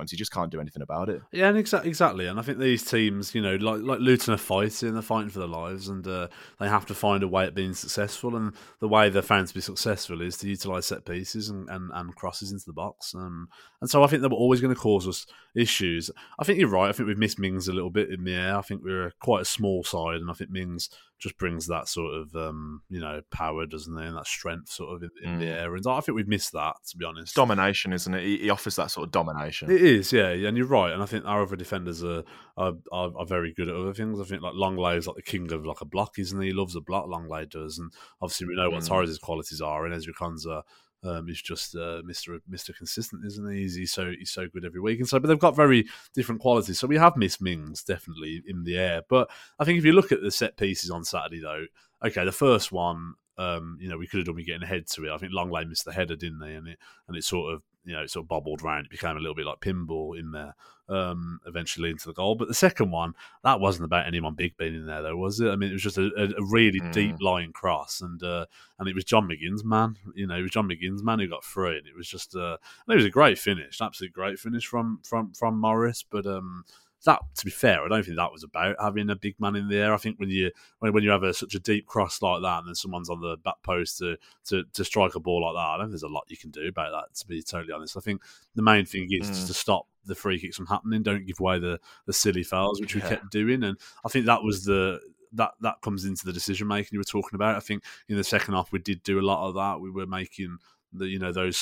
do anything about it. Yeah, and exactly. And I think these teams, like Luton are fighting, they're fighting for their lives, and they have to find a way at being successful. And the way they're found to be successful is to utilise set pieces and crosses into the box. And so I think they were always going to cause us issues. I think you're right. I think we've missed Mings a little bit in the air. I think we're quite a small side, and I think Mings just brings that sort of power, doesn't he, and that strength sort of in the air. And I think we've missed that, to be honest. Domination, isn't it? He offers that sort of domination. It is, yeah, and you're right. And I think our other defenders are very good at other things. I think like Longley is like the king of like a block, isn't he? He loves a block, Longley does, and obviously we know what Torres' qualities are, and Ezri Konsa he's just Mr. Consistent, isn't he? He's so good every week, and so. But they've got very different qualities. So we have missed Mings definitely in the air. But I think if you look at the set pieces on Saturday, though, okay, the first one, we could have done with getting ahead to it. I think Longley missed the header, didn't they? And it sort of bobbled round. It became a little bit like pinball in there, eventually into the goal. But the second one, that wasn't about anyone big being in there, though, was it? I mean, it was just a really deep lying cross, and it was John McGinn's man. It was John McGinn's man who got through, and it was just and it was a great finish, absolutely great finish from Morris. But that, to be fair, I don't think that was about having a big man in the air. I think when you have such a deep cross like that, and then someone's on the back post to strike a ball like that, I don't think there's a lot you can do about that, to be totally honest. I think the main thing is just to stop the free kicks from happening. Don't give away the silly fouls, which we kept doing, and I think that was that comes into the decision making you were talking about. I think in the second half we did do a lot of that. We were making those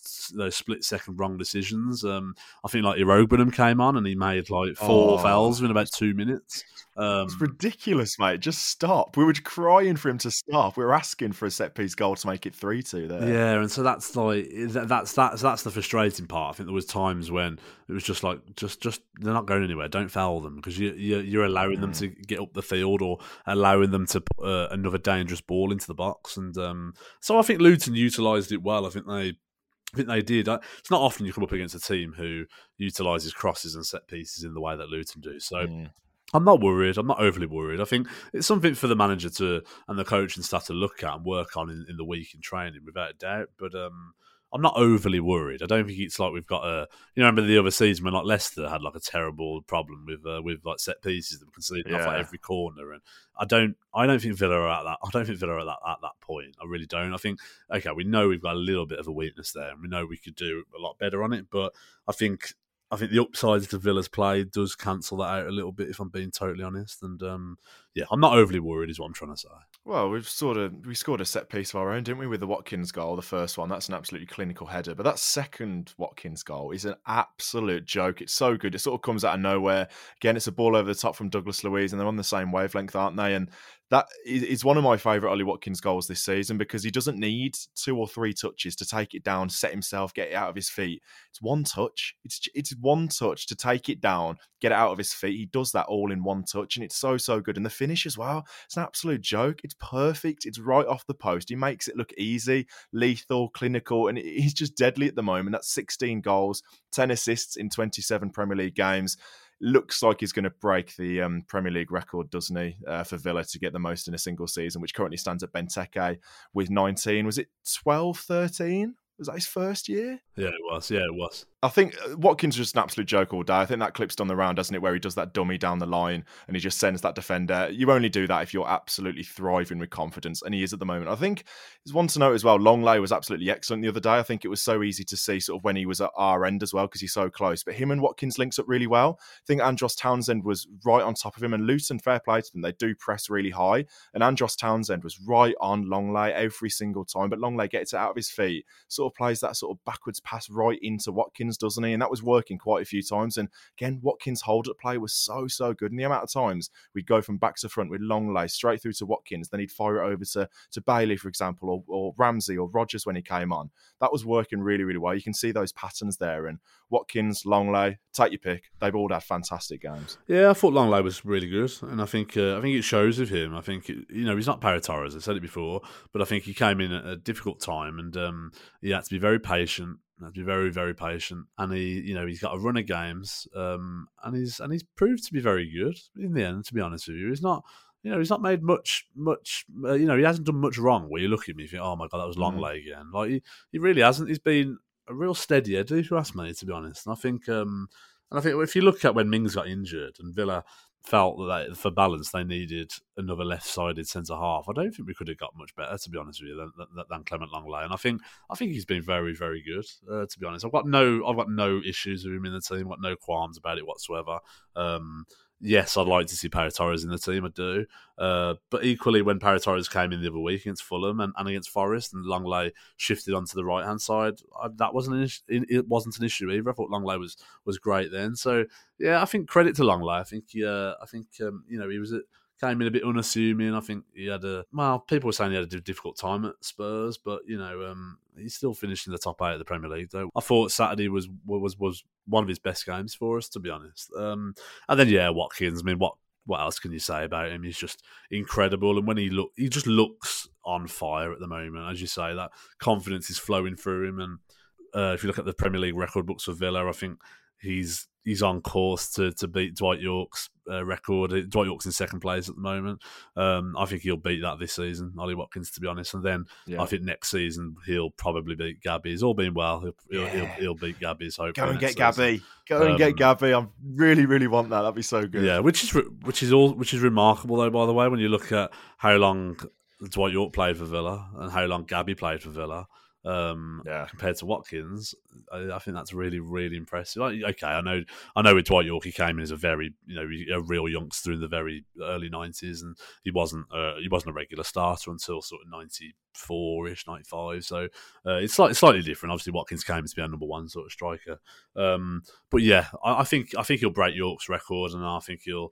split second wrong decisions. I think like Irogbenham came on and he made like 4 fouls within about 2 minutes. It's ridiculous, mate. Just stop. We were crying for him to stop. We were asking for a set piece goal to make it 3-2 there. Yeah, and so that's like that's the frustrating part. I think there was times when it was just like just they're not going anywhere. Don't foul them, because you're allowing them to get up the field or allowing them to put another dangerous ball into the box. And so I think Luton utilised it well. I think they did. It's not often you come up against a team who utilises crosses and set pieces in the way that Luton do. So I'm not worried. I'm not overly worried. I think it's something for the manager and the coach and staff to look at and work on in the week in training, without a doubt. But I'm not overly worried. I don't think it's like we've got remember the other season when like Leicester had like a terrible problem with like set pieces that were conceding off like every corner, and I don't think Villa are at that. I don't think Villa are at that point. I really don't. I think we know we've got a little bit of a weakness there, and we know we could do a lot better on it. But I think the upsides to Villa's play does cancel that out a little bit, if I'm being totally honest. And I'm not overly worried, is what I'm trying to say. Well, we scored a set piece of our own, didn't we, with the Watkins goal, the first one. That's an absolutely clinical header. But that second Watkins goal is an absolute joke. It's so good. It sort of comes out of nowhere. Again, it's a ball over the top from Douglas Luiz, and they're on the same wavelength, aren't they? And that is one of my favourite Ollie Watkins goals this season, because he doesn't need 2 or 3 touches to take it down, set himself, get it out of his feet. It's one touch. It's one touch to take it down, get it out of his feet. He does that all in one touch, and it's so good. And the finish as well, it's an absolute joke. It's perfect. It's right off the post. He makes it look easy, lethal, clinical, and he's just deadly at the moment. That's 16 goals, 10 assists in 27 Premier League games. Looks like he's going to break the Premier League record, doesn't he, for Villa to get the most in a single season, which currently stands at Benteke with 19. Was it 12, 13? Was that his first year? Yeah, it was. I think Watkins is just an absolute joke all day. I think that clip's done the round, doesn't it, where he does that dummy down the line and he just sends that defender. You only do that if you're absolutely thriving with confidence, and he is at the moment. I think there's one to note as well. Longley was absolutely excellent the other day. I think it was so easy to see sort of when he was at our end as well because he's so close. But him and Watkins links up really well. I think Andros Townsend was right on top of him, and Luton, fair play to them, they do press really high. And Andros Townsend was right on Longley every single time. But Longley gets it out of his feet, sort of plays that sort of backwards pass right into Watkins, doesn't he? And that was working quite a few times. And again, Watkins' hold at play was so good. And the amount of times we'd go from back to front with Longley straight through to Watkins, then he'd fire it over to Bailey, for example, or Ramsey or Rogers when he came on. That was working really well. You can see those patterns there. And Watkins, Longley, take your pick. They've all had fantastic games. Yeah, I thought Longley was really good, and I think it shows with him. I think he's not Pau Torres. I said it before, but I think he came in at a difficult time, and he had to be very patient. Had to be very patient, and he's got a run of games, and he's proved to be very good in the end. To be honest with you, he's not made much. He hasn't done much wrong. Where you look at me, you think, oh my god, that was Longley again. Like he really hasn't. He's been a real steady Eddie, if you ask me, to be honest. And I think if you look at when Mings got injured and Villa felt that for balance they needed another left-sided centre half, I don't think we could have got much better, to be honest with you, than Clement Longley. And I think he's been very good. To be honest, I've got no issues with him in the team. I've got no qualms about it whatsoever. Yes, I'd like to see Pau Torres in the team, I do. But equally, when Pau Torres came in the other week against Fulham and against Forest, and Longley shifted onto the right hand side, that wasn't it wasn't an issue either. I thought Longley was great then. So yeah, I think credit to Longley. I think he came in a bit unassuming. I think he had people were saying he had a difficult time at Spurs, but he's still finished in the top 8 of the Premier League though. I thought Saturday was one of his best games for us, to be honest. And then Watkins. I mean, what else can you say about him? He's just incredible, and when he just looks on fire at the moment. As you say, that confidence is flowing through him, and if you look at the Premier League record books for Villa, I think he's on course to beat Dwight Yorke's record. Dwight Yorke's in second place at the moment. I think he'll beat that this season, Ollie Watkins, to be honest. And then I think next season he'll probably beat Gabby's. All being well, he'll beat Gabby's. Hopefully, go and get Gabby. Go and get Gabby. I really want that. That'd be so good. Yeah, which is remarkable though. By the way, when you look at how long Dwight Yorke played for Villa and how long Gabby played for Villa. Compared to Watkins, I think that's really impressive. Okay, I know with Dwight Yorke, he came in as a very a real youngster in the very early 90s, and he wasn't a regular starter until sort of 94-ish, 95. So it's slightly different. Obviously, Watkins came to be a number one sort of striker. But yeah, I think he'll break Yorke's record, and I think he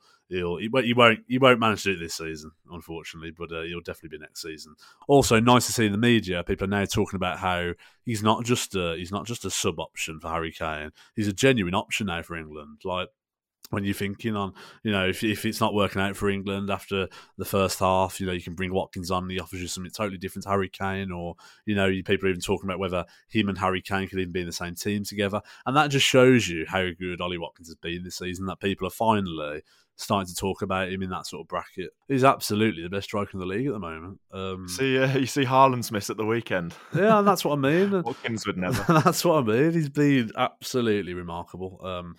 won't manage to do it this season, unfortunately, but he'll definitely be next season. Also, nice to see in the media, people are now talking about how he's not just a sub option for Harry Kane. He's a genuine option now for England. Like, when you're thinking on, if it's not working out for England after the first half, you can bring Watkins on, he offers you something totally different to Harry Kane, or, people are even talking about whether him and Harry Kane could even be in the same team together. And that just shows you how good Ollie Watkins has been this season, that people are finally starting to talk about him in that sort of bracket. He's absolutely the best striker in the league at the moment. You see Haaland's miss at the weekend. Yeah, and that's what I mean. Watkins would never. That's what I mean. He's been absolutely remarkable.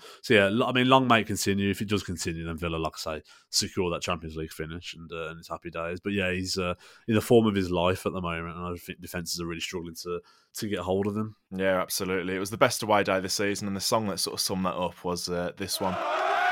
Long may it continue. If it does continue, then Villa, like I say, secure that Champions League finish, and it's happy days. But yeah, he's in the form of his life at the moment, and I think defences are really struggling to get hold of him. Yeah, absolutely. It was the best away day this season, and the song that sort of summed that up was this one.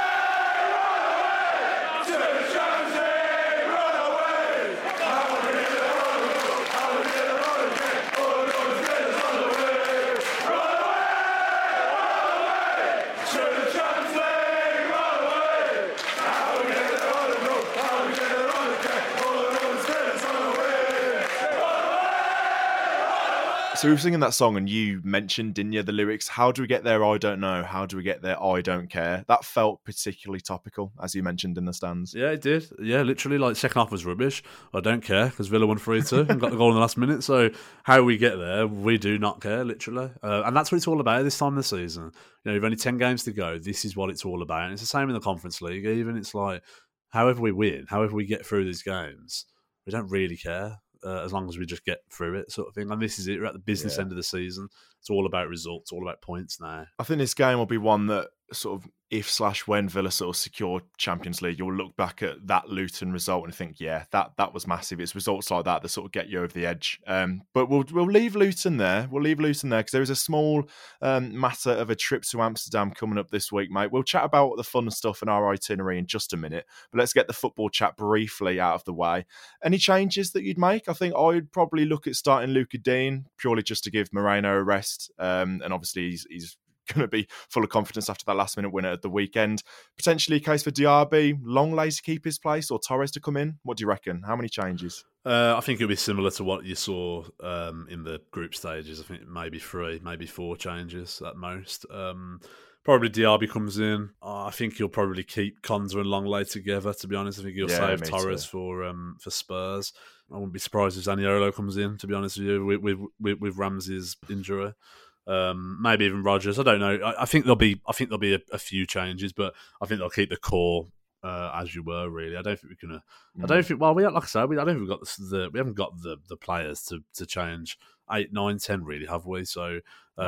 So we were singing that song and you mentioned, didn't you, the lyrics, how do we get there, I don't know. How do we get there, I don't care. That felt particularly topical, as you mentioned in the stands. Yeah, it did. Yeah, literally, like, second half was rubbish. I don't care, because Villa won 3-2 and got the goal in the last minute. So how we get there, we do not care, literally. And that's what it's all about this time of the season. You've only 10 games to go. This is what it's all about. And it's the same in the Conference League. Even it's like, however we win, however we get through these games, we don't really care. as long as we just get through it, sort of thing. And this is it. We're at the business end of the season. It's all about results, all about points now. I think this game will be one that sort of if/when Villa sort of secure Champions League, you'll look back at that Luton result and think, yeah, that was massive. It's results like that sort of get you over the edge. But we'll leave Luton there. We'll leave Luton there because there is a small matter of a trip to Amsterdam coming up this week, mate. We'll chat about the fun stuff in our itinerary in just a minute, but let's get the football chat briefly out of the way. Any changes that you'd make? I think I'd probably look at starting Luca Dean purely just to give Moreno a rest. And obviously he's going to be full of confidence after that last-minute winner at the weekend. Potentially a case for Diaby, Longley to keep his place, or Torres to come in. What do you reckon? How many changes? I think it'll be similar to what you saw in the group stages. I think maybe 3, maybe 4 changes at most. Probably Diaby comes in. I think you'll probably keep Konza and Longley together, to be honest. I think you'll save Torres for Spurs. I wouldn't be surprised if Zaniolo comes in, to be honest with you, with Ramsey's injury. Maybe even Rodgers. I don't know. I think there'll be a few changes, but I think they'll keep the core as you were. Really, I don't think we're gonna. I don't think. Well, like I said, I don't think we've got we haven't got the players to change 8, 9, 10. Really, have we? So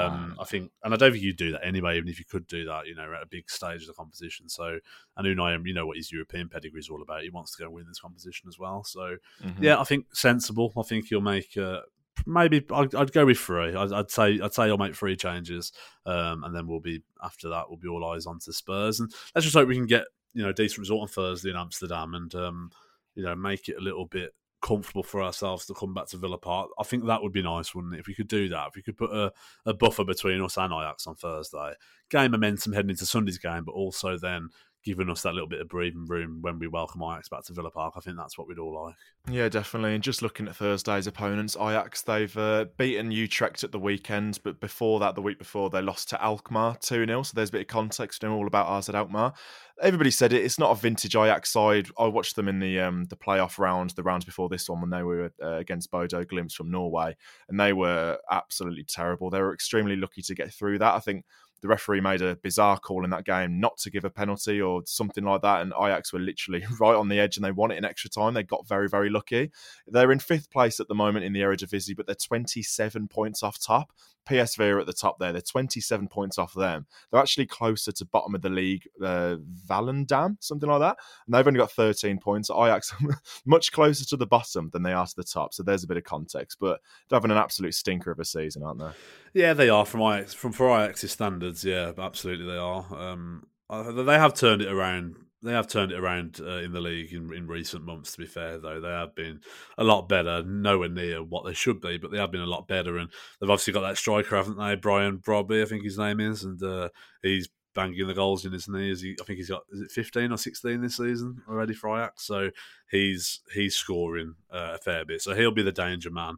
I think, and I don't think you'd do that anyway. Even if you could do that, at a big stage of the competition. So, and Unai, you know what his European pedigree is all about. He wants to go win this competition as well. So, yeah, I think sensible. I think he'll make. Maybe I'd go with 3. I'd say I'll make 3 changes, and then after that we'll be all eyes on to Spurs, and let's just hope we can get a decent result on Thursday in Amsterdam, and make it a little bit comfortable for ourselves to come back to Villa Park. I think that would be nice, wouldn't it? If we could do that, if we could put a buffer between us and Ajax on Thursday, gain momentum heading into Sunday's game, but also then giving us that little bit of breathing room when we welcome Ajax back to Villa Park. I think that's what we'd all like. Yeah, definitely. And just looking at Thursday's opponents, Ajax, they've beaten Utrecht at the weekend, but before that, the week before, they lost to Alkmaar 2-0. So there's a bit of context all about ours at Alkmaar. Everybody said it. It's not a vintage Ajax side. I watched them in the playoff round, the rounds before this one, when they were against Bodo Glimt from Norway, and they were absolutely terrible. They were extremely lucky to get through that. I think the referee made a bizarre call in that game not to give a penalty or something like that, and Ajax were literally right on the edge and they won it in extra time. They got very, very lucky. They're in 5th place at the moment in the Eredivisie, but they're 27 points off top. PSV are at the top there. They're 27 points off them. They're actually closer to bottom of the league, Volendam, something like that. And they've only got 13 points. Ajax much closer to the bottom than they are to the top. So there's a bit of context. But they're having an absolute stinker of a season, aren't they? Yeah, they are for Ajax's standards. Yeah, absolutely they are. They have turned it around. They have turned it around in the league in recent months, to be fair, though. They have been a lot better, nowhere near what they should be, but they have been a lot better. And they've obviously got that striker, haven't they? Brian Brobby, I think his name is. And he's banging the goals in his knees. I think he's got, is it 15 or 16 this season already for Ajax? So he's scoring a fair bit. So he'll be the danger man.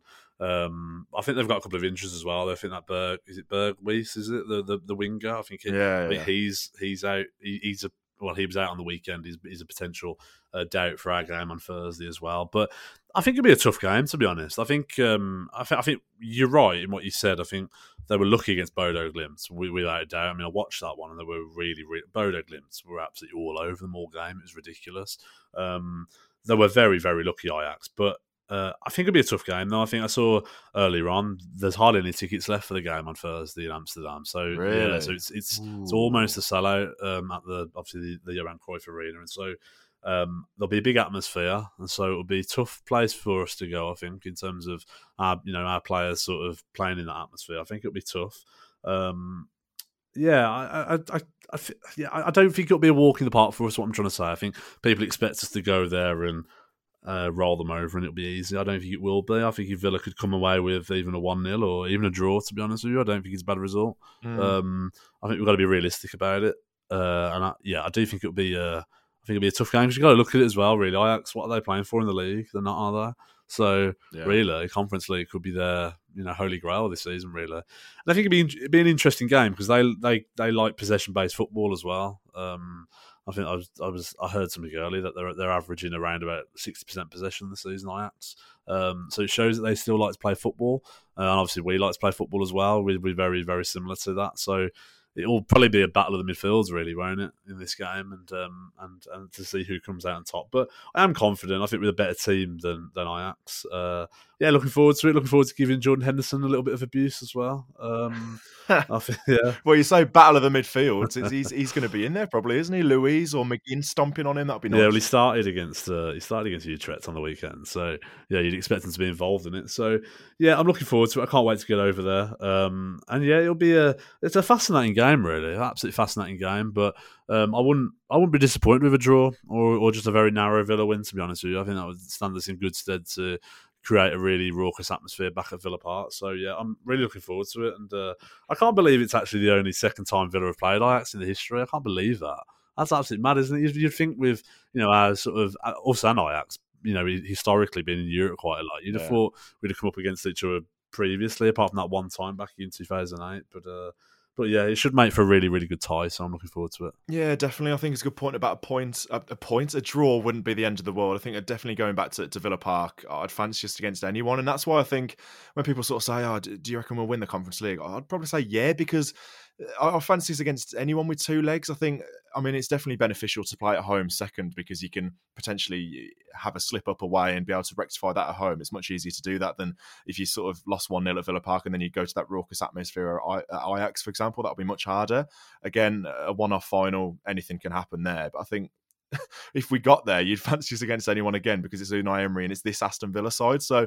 I think they've got a couple of injuries as well. I think that Berghuis, is it the winger? I think he's out. He was out on the weekend. He's a potential doubt for our game on Thursday as well. But I think it'll be a tough game, to be honest. I think you're right in what you said. I think they were lucky against Bodo Glimt, without a doubt. I mean, I watched that one and they were really, really... Bodo Glimt were absolutely all over them all game. It was ridiculous. They were very, very lucky, Ajax. But I think it'll be a tough game, though. I think I saw earlier on there's hardly any tickets left for the game on Thursday in Amsterdam. So really? Yeah, so it's almost a sellout at obviously the Johan Cruyff Arena, and so there'll be a big atmosphere, and so it'll be a tough place for us to go. I think in terms of our players sort of playing in that atmosphere, I think it'll be tough. Yeah, I don't think it'll be a walk in the park for us. What I'm trying to say, I think people expect us to go there and roll them over and it'll be easy. I don't think it will be. I think if Villa could come away with even a 1-0 or even a draw, to be honest with you, I don't think it's a bad result. I think we've got to be realistic about it. I do think it'll be I think it'll be a tough game because you've got to look at it as well, really. Ajax, what are they playing for in the league? They're not, are they? So, really, Conference League could be their holy grail this season, really. And I think it'd be an interesting game because they like possession-based football as well. I think I heard something earlier that they're averaging around about 60% possession this season, Ajax. So it shows that they still like to play football, and obviously we like to play football as well. We're very, very similar to that. So it will probably be a battle of the midfields, really, won't it, in this game, and to see who comes out on top. But I am confident. I think we're a better team than Ajax. Yeah, looking forward to it. Looking forward to giving Jordan Henderson a little bit of abuse as well. I think, yeah. Well, you say battle of the midfields. He's going to be in there probably, isn't he? Louise or McGinn stomping on him. That'd be nice. Yeah, well, he started against Utrecht on the weekend, so yeah, you'd expect him to be involved in it. So yeah, I'm looking forward to it. I can't wait to get over there. And yeah, it's a fascinating game, really, absolutely fascinating game. But I wouldn't be disappointed with a draw or just a very narrow Villa win. To be honest with you, I think that would stand us in good stead to create a really raucous atmosphere back at Villa Park. So yeah, I'm really looking forward to it, and I can't believe it's actually the only second time Villa have played Ajax in the history. I can't believe that. That's absolutely mad, isn't it? You'd think with, our sort of, us and Ajax, historically been in Europe quite a lot. You'd have thought we'd have come up against each other previously, apart from that one time back in 2008. But yeah, it should make for a really, really good tie, so I'm looking forward to it. Yeah, definitely. I think it's a good point about a point. A draw wouldn't be the end of the world. I think definitely going back to Villa Park, I'd fancy just against anyone. And that's why I think when people sort of say, oh, do you reckon we'll win the Conference League? I'd probably say yeah, because I fancy us against anyone with two legs. I mean, it's definitely beneficial to play at home second because you can potentially have a slip up away and be able to rectify that at home. It's much easier to do that than if you sort of lost 1-0 at Villa Park and then you go to that raucous atmosphere at Ajax, for example. That would be much harder. Again, a one-off final, anything can happen there. But I think if we got there, you'd fancy us against anyone again because it's Unai Emery and it's this Aston Villa side. So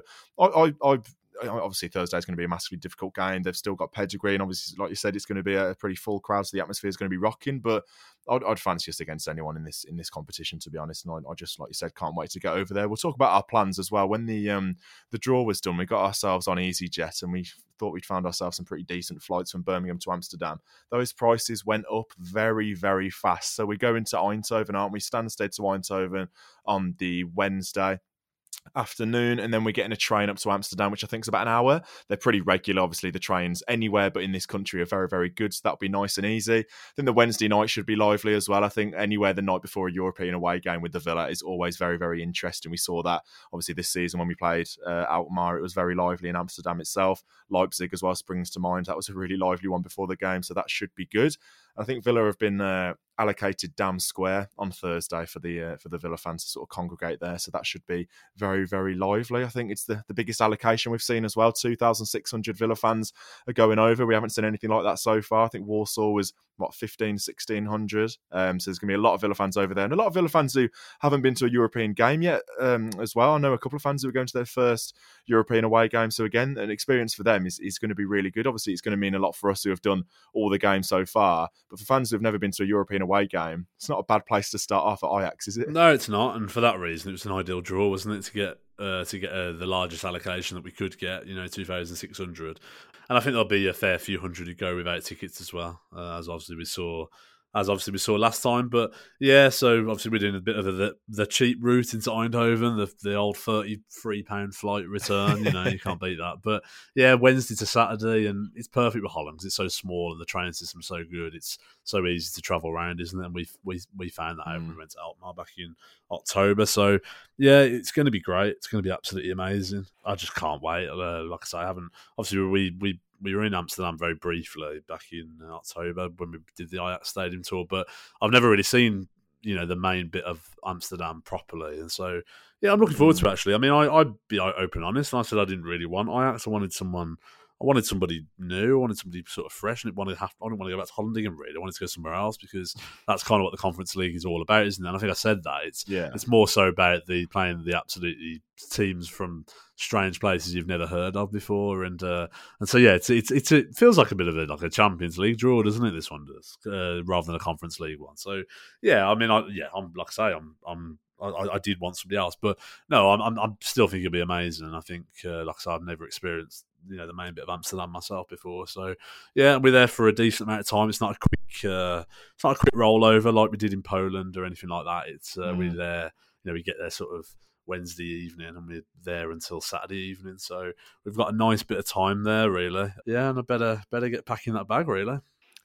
obviously Thursday is going to be a massively difficult game. They've still got pedigree, and obviously, like you said, it's going to be a pretty full crowd, so the atmosphere is going to be rocking. But I'd fancy us against anyone in this competition, to be honest. And I just, like you said, can't wait to get over there. We'll talk about our plans as well. When the draw was done, we got ourselves on EasyJet, and we thought we'd found ourselves some pretty decent flights from Birmingham to Amsterdam. Those prices went up very, very fast. So we go into Eindhoven, aren't we? Stansted to Eindhoven on the Wednesday afternoon, and then we're getting a train up to Amsterdam, which I think is about an hour. They're pretty regular. Obviously, the trains anywhere but in this country are very, very good, so that'll be nice and easy. I think the Wednesday night should be lively as well. I think anywhere the night before a European away game with the Villa is always very, very interesting. We saw that obviously this season when we played Alkmaar. It was very lively in Amsterdam itself. Leipzig as well springs to mind. That was a really lively one before the game, so that should be good. I think Villa have been allocated Dam Square on Thursday for the Villa fans to sort of congregate there, so that should be very, very lively. I think it's the biggest allocation we've seen as well. 2,600 Villa fans are going over. We haven't seen anything like that so far. I think Warsaw was 1,600. So there's going to be a lot of Villa fans over there, and a lot of Villa fans who haven't been to a European game yet as well. I know a couple of fans who are going to their first European away game, so again, an experience for them is going to be really good. Obviously, it's going to mean a lot for us who have done all the games so far, but for fans who have never been to a European away game, it's not a bad place to start off at Ajax, is it? No, it's not, and for that reason, it was an ideal draw, wasn't it, to get the largest allocation that we could get, 2,600. And I think there'll be a fair few hundred who go without tickets as well, as obviously we saw last time. But yeah, so obviously we're doing a bit of the cheap route into Eindhoven, the old £33 flight return. You can't beat that. But yeah, Wednesday to Saturday, and it's perfect with Holland because it's so small and the train system's so good. It's so easy to travel around, isn't it? And we found that out when we went to Alkmaar back in October. So yeah, it's going to be great. It's going to be absolutely amazing. I just can't wait. Like I say, I haven't. Obviously, we were in Amsterdam very briefly back in October when we did the Ajax Stadium tour, but I've never really seen the main bit of Amsterdam properly, and so yeah, I'm looking forward to it, actually. I mean, I'd be open and honest, and I said I didn't really want Ajax. I wanted somebody new. I wanted somebody sort of fresh, and I didn't want to go back to Holland again, really. I wanted to go somewhere else because that's kind of what the Conference League is all about, isn't it? And I think I said that. It's more so about playing the absolutely teams from strange places you've never heard of before, and so yeah, it feels like a bit of a Champions League draw, doesn't it? This one does, rather than a Conference League one. So yeah, I mean, I'm like I say, I did want somebody else, but no, I'm still think it'll be amazing. And I think, like I said, I've never experienced the main bit of Amsterdam myself before, so yeah, we're there for a decent amount of time. It's not a quick rollover like we did in Poland or anything like that. It's we're there, we get there sort of Wednesday evening and we're there until Saturday evening, so we've got a nice bit of time there, really. Yeah, and I better get packing that bag, really.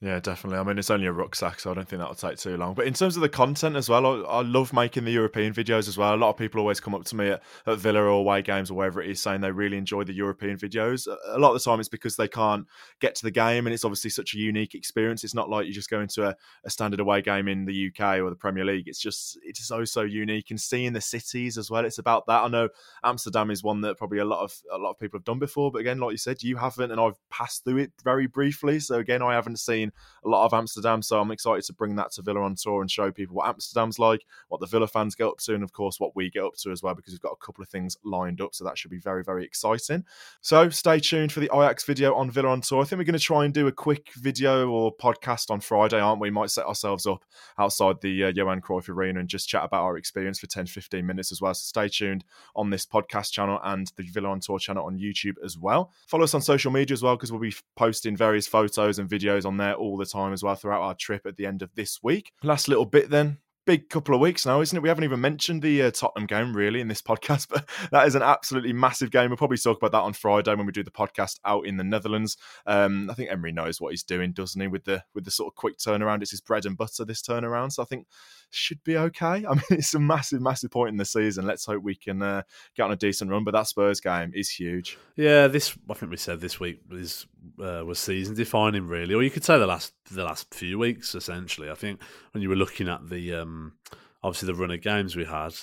Yeah, definitely. I mean, it's only a rucksack, so I don't think that'll take too long. But in terms of the content as well, I love making the European videos as well. A lot of people always come up to me at Villa or away games or wherever it is saying they really enjoy the European videos. A lot of the time it's because they can't get to the game, and it's obviously such a unique experience. It's not like you just go into a standard away game in the UK or the Premier League. It's so unique, and seeing the cities as well. It's about that. I know Amsterdam is one that probably a lot of people have done before, but again, like you said, you haven't, and I've passed through it very briefly. So again, I haven't seen a lot of Amsterdam, so I'm excited to bring that to Villa on tour and show people what Amsterdam's like, what the Villa fans get up to, and of course what we get up to as well, because we've got a couple of things lined up, so that should be very, very exciting. So stay tuned for the Ajax video on Villa on tour. I think we're going to try and do a quick video or podcast on Friday, aren't we? Might set ourselves up outside the Johan Cruyff Arena and just chat about our experience for 10-15 minutes as well, so stay tuned on this podcast channel and the Villa on Tour channel on YouTube as well. Follow us on social media as well, because we'll be posting various photos and videos on there all the time as well throughout our trip at the end of this week. Last little bit then. Big couple of weeks now, isn't it? We haven't even mentioned the Tottenham game really in this podcast, but that is an absolutely massive game. We'll probably talk about that on Friday when we do the podcast out in the Netherlands. I think Emery knows what he's doing, doesn't he? With the sort of quick turnaround, it's his bread and butter, this turnaround. So I think should be okay. I mean, it's a massive point in the season. Let's hope we can get on a decent run. But that Spurs game is huge. Yeah, I think we said this week was season defining, really, or you could say the last few weeks essentially. I think when you were looking at the obviously the run of games we had,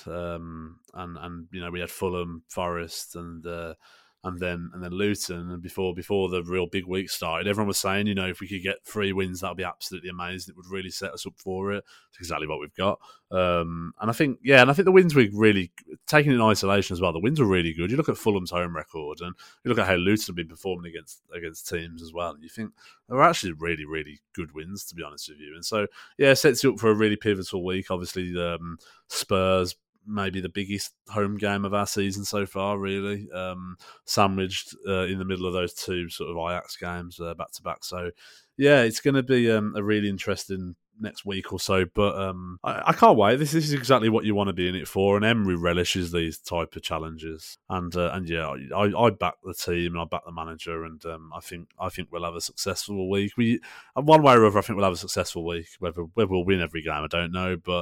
and you know, we had Fulham, Forest, and then Luton, and before the real big week started, everyone was saying, you know, if we could get 3 wins, that would be absolutely amazing. It would really set us up for it. It's exactly what we've got. And I think the wins were really, taken in isolation as well, the wins were really good. You look at Fulham's home record, and you look at how Luton have been performing against teams as well, and you think they were actually really, really good wins, to be honest with you. And so, yeah, it sets you up for a really pivotal week. Obviously, Spurs, maybe the biggest home game of our season so far, really, sandwiched in the middle of those 2 sort of Ajax games back to back. So, yeah, it's going to be a really interesting next week or so, but I can't wait. This is exactly what you want to be in it for, and Emery relishes these type of challenges. And yeah, I back the team and I back the manager, and I think we'll have a successful week. One way or other, I think we'll have a successful week. Whether we'll win every game, I don't know, but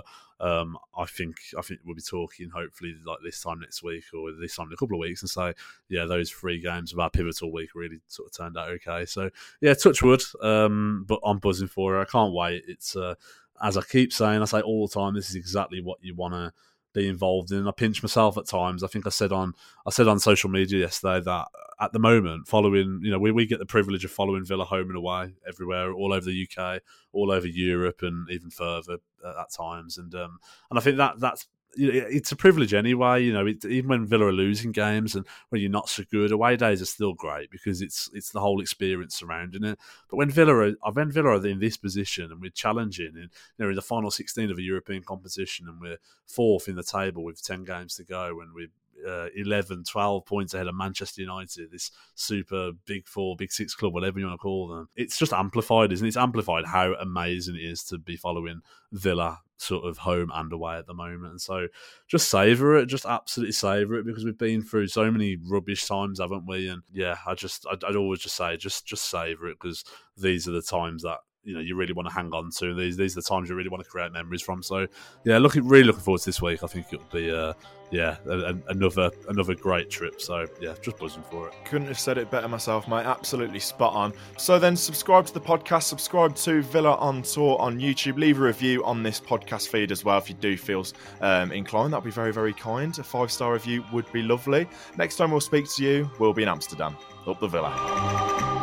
I think we'll be talking hopefully like this time next week or this time in a couple of weeks and say, yeah, those 3 games of our pivotal week really sort of turned out okay. So yeah, touch wood, but I'm buzzing for it. I can't wait. It's as I keep saying, I say all the time, this is exactly what you want to be involved in. I pinch myself at times. I think I said on social media yesterday that at the moment, following, you know, we get the privilege of following Villa home and away everywhere, all over the UK, all over Europe, and even further at times. And I think that's, you know, it's a privilege anyway. You know, even when Villa are losing games and when you're not so good, away days are still great because it's the whole experience surrounding it. But when Villa are in this position and we're challenging, and you know, in the final 16 of a European competition, and we're 4th in the table with 10 games to go, and we're 11, 12 points ahead of Manchester United, this super big 4, big 6 club, whatever you want to call them. It's just amplified, isn't it? It's amplified how amazing it is to be following Villa sort of home and away at the moment. And so just savour it, just absolutely savour it, because we've been through so many rubbish times, haven't we? And yeah, I'd always just say, just savour it, because these are the times that, you know, you really want to hang on to. These are the times you really want to create memories from. So yeah, really looking forward to this week. I think it'll be another great trip. So yeah, just buzzing for it. Couldn't have said it better myself, mate. Absolutely spot on. So then subscribe to the podcast, subscribe to Villa on Tour on YouTube, leave a review on this podcast feed as well if you do feel inclined. That'd be very, very kind. A 5-star review would be lovely. Next time we'll speak to you, we'll be in Amsterdam. Up the Villa.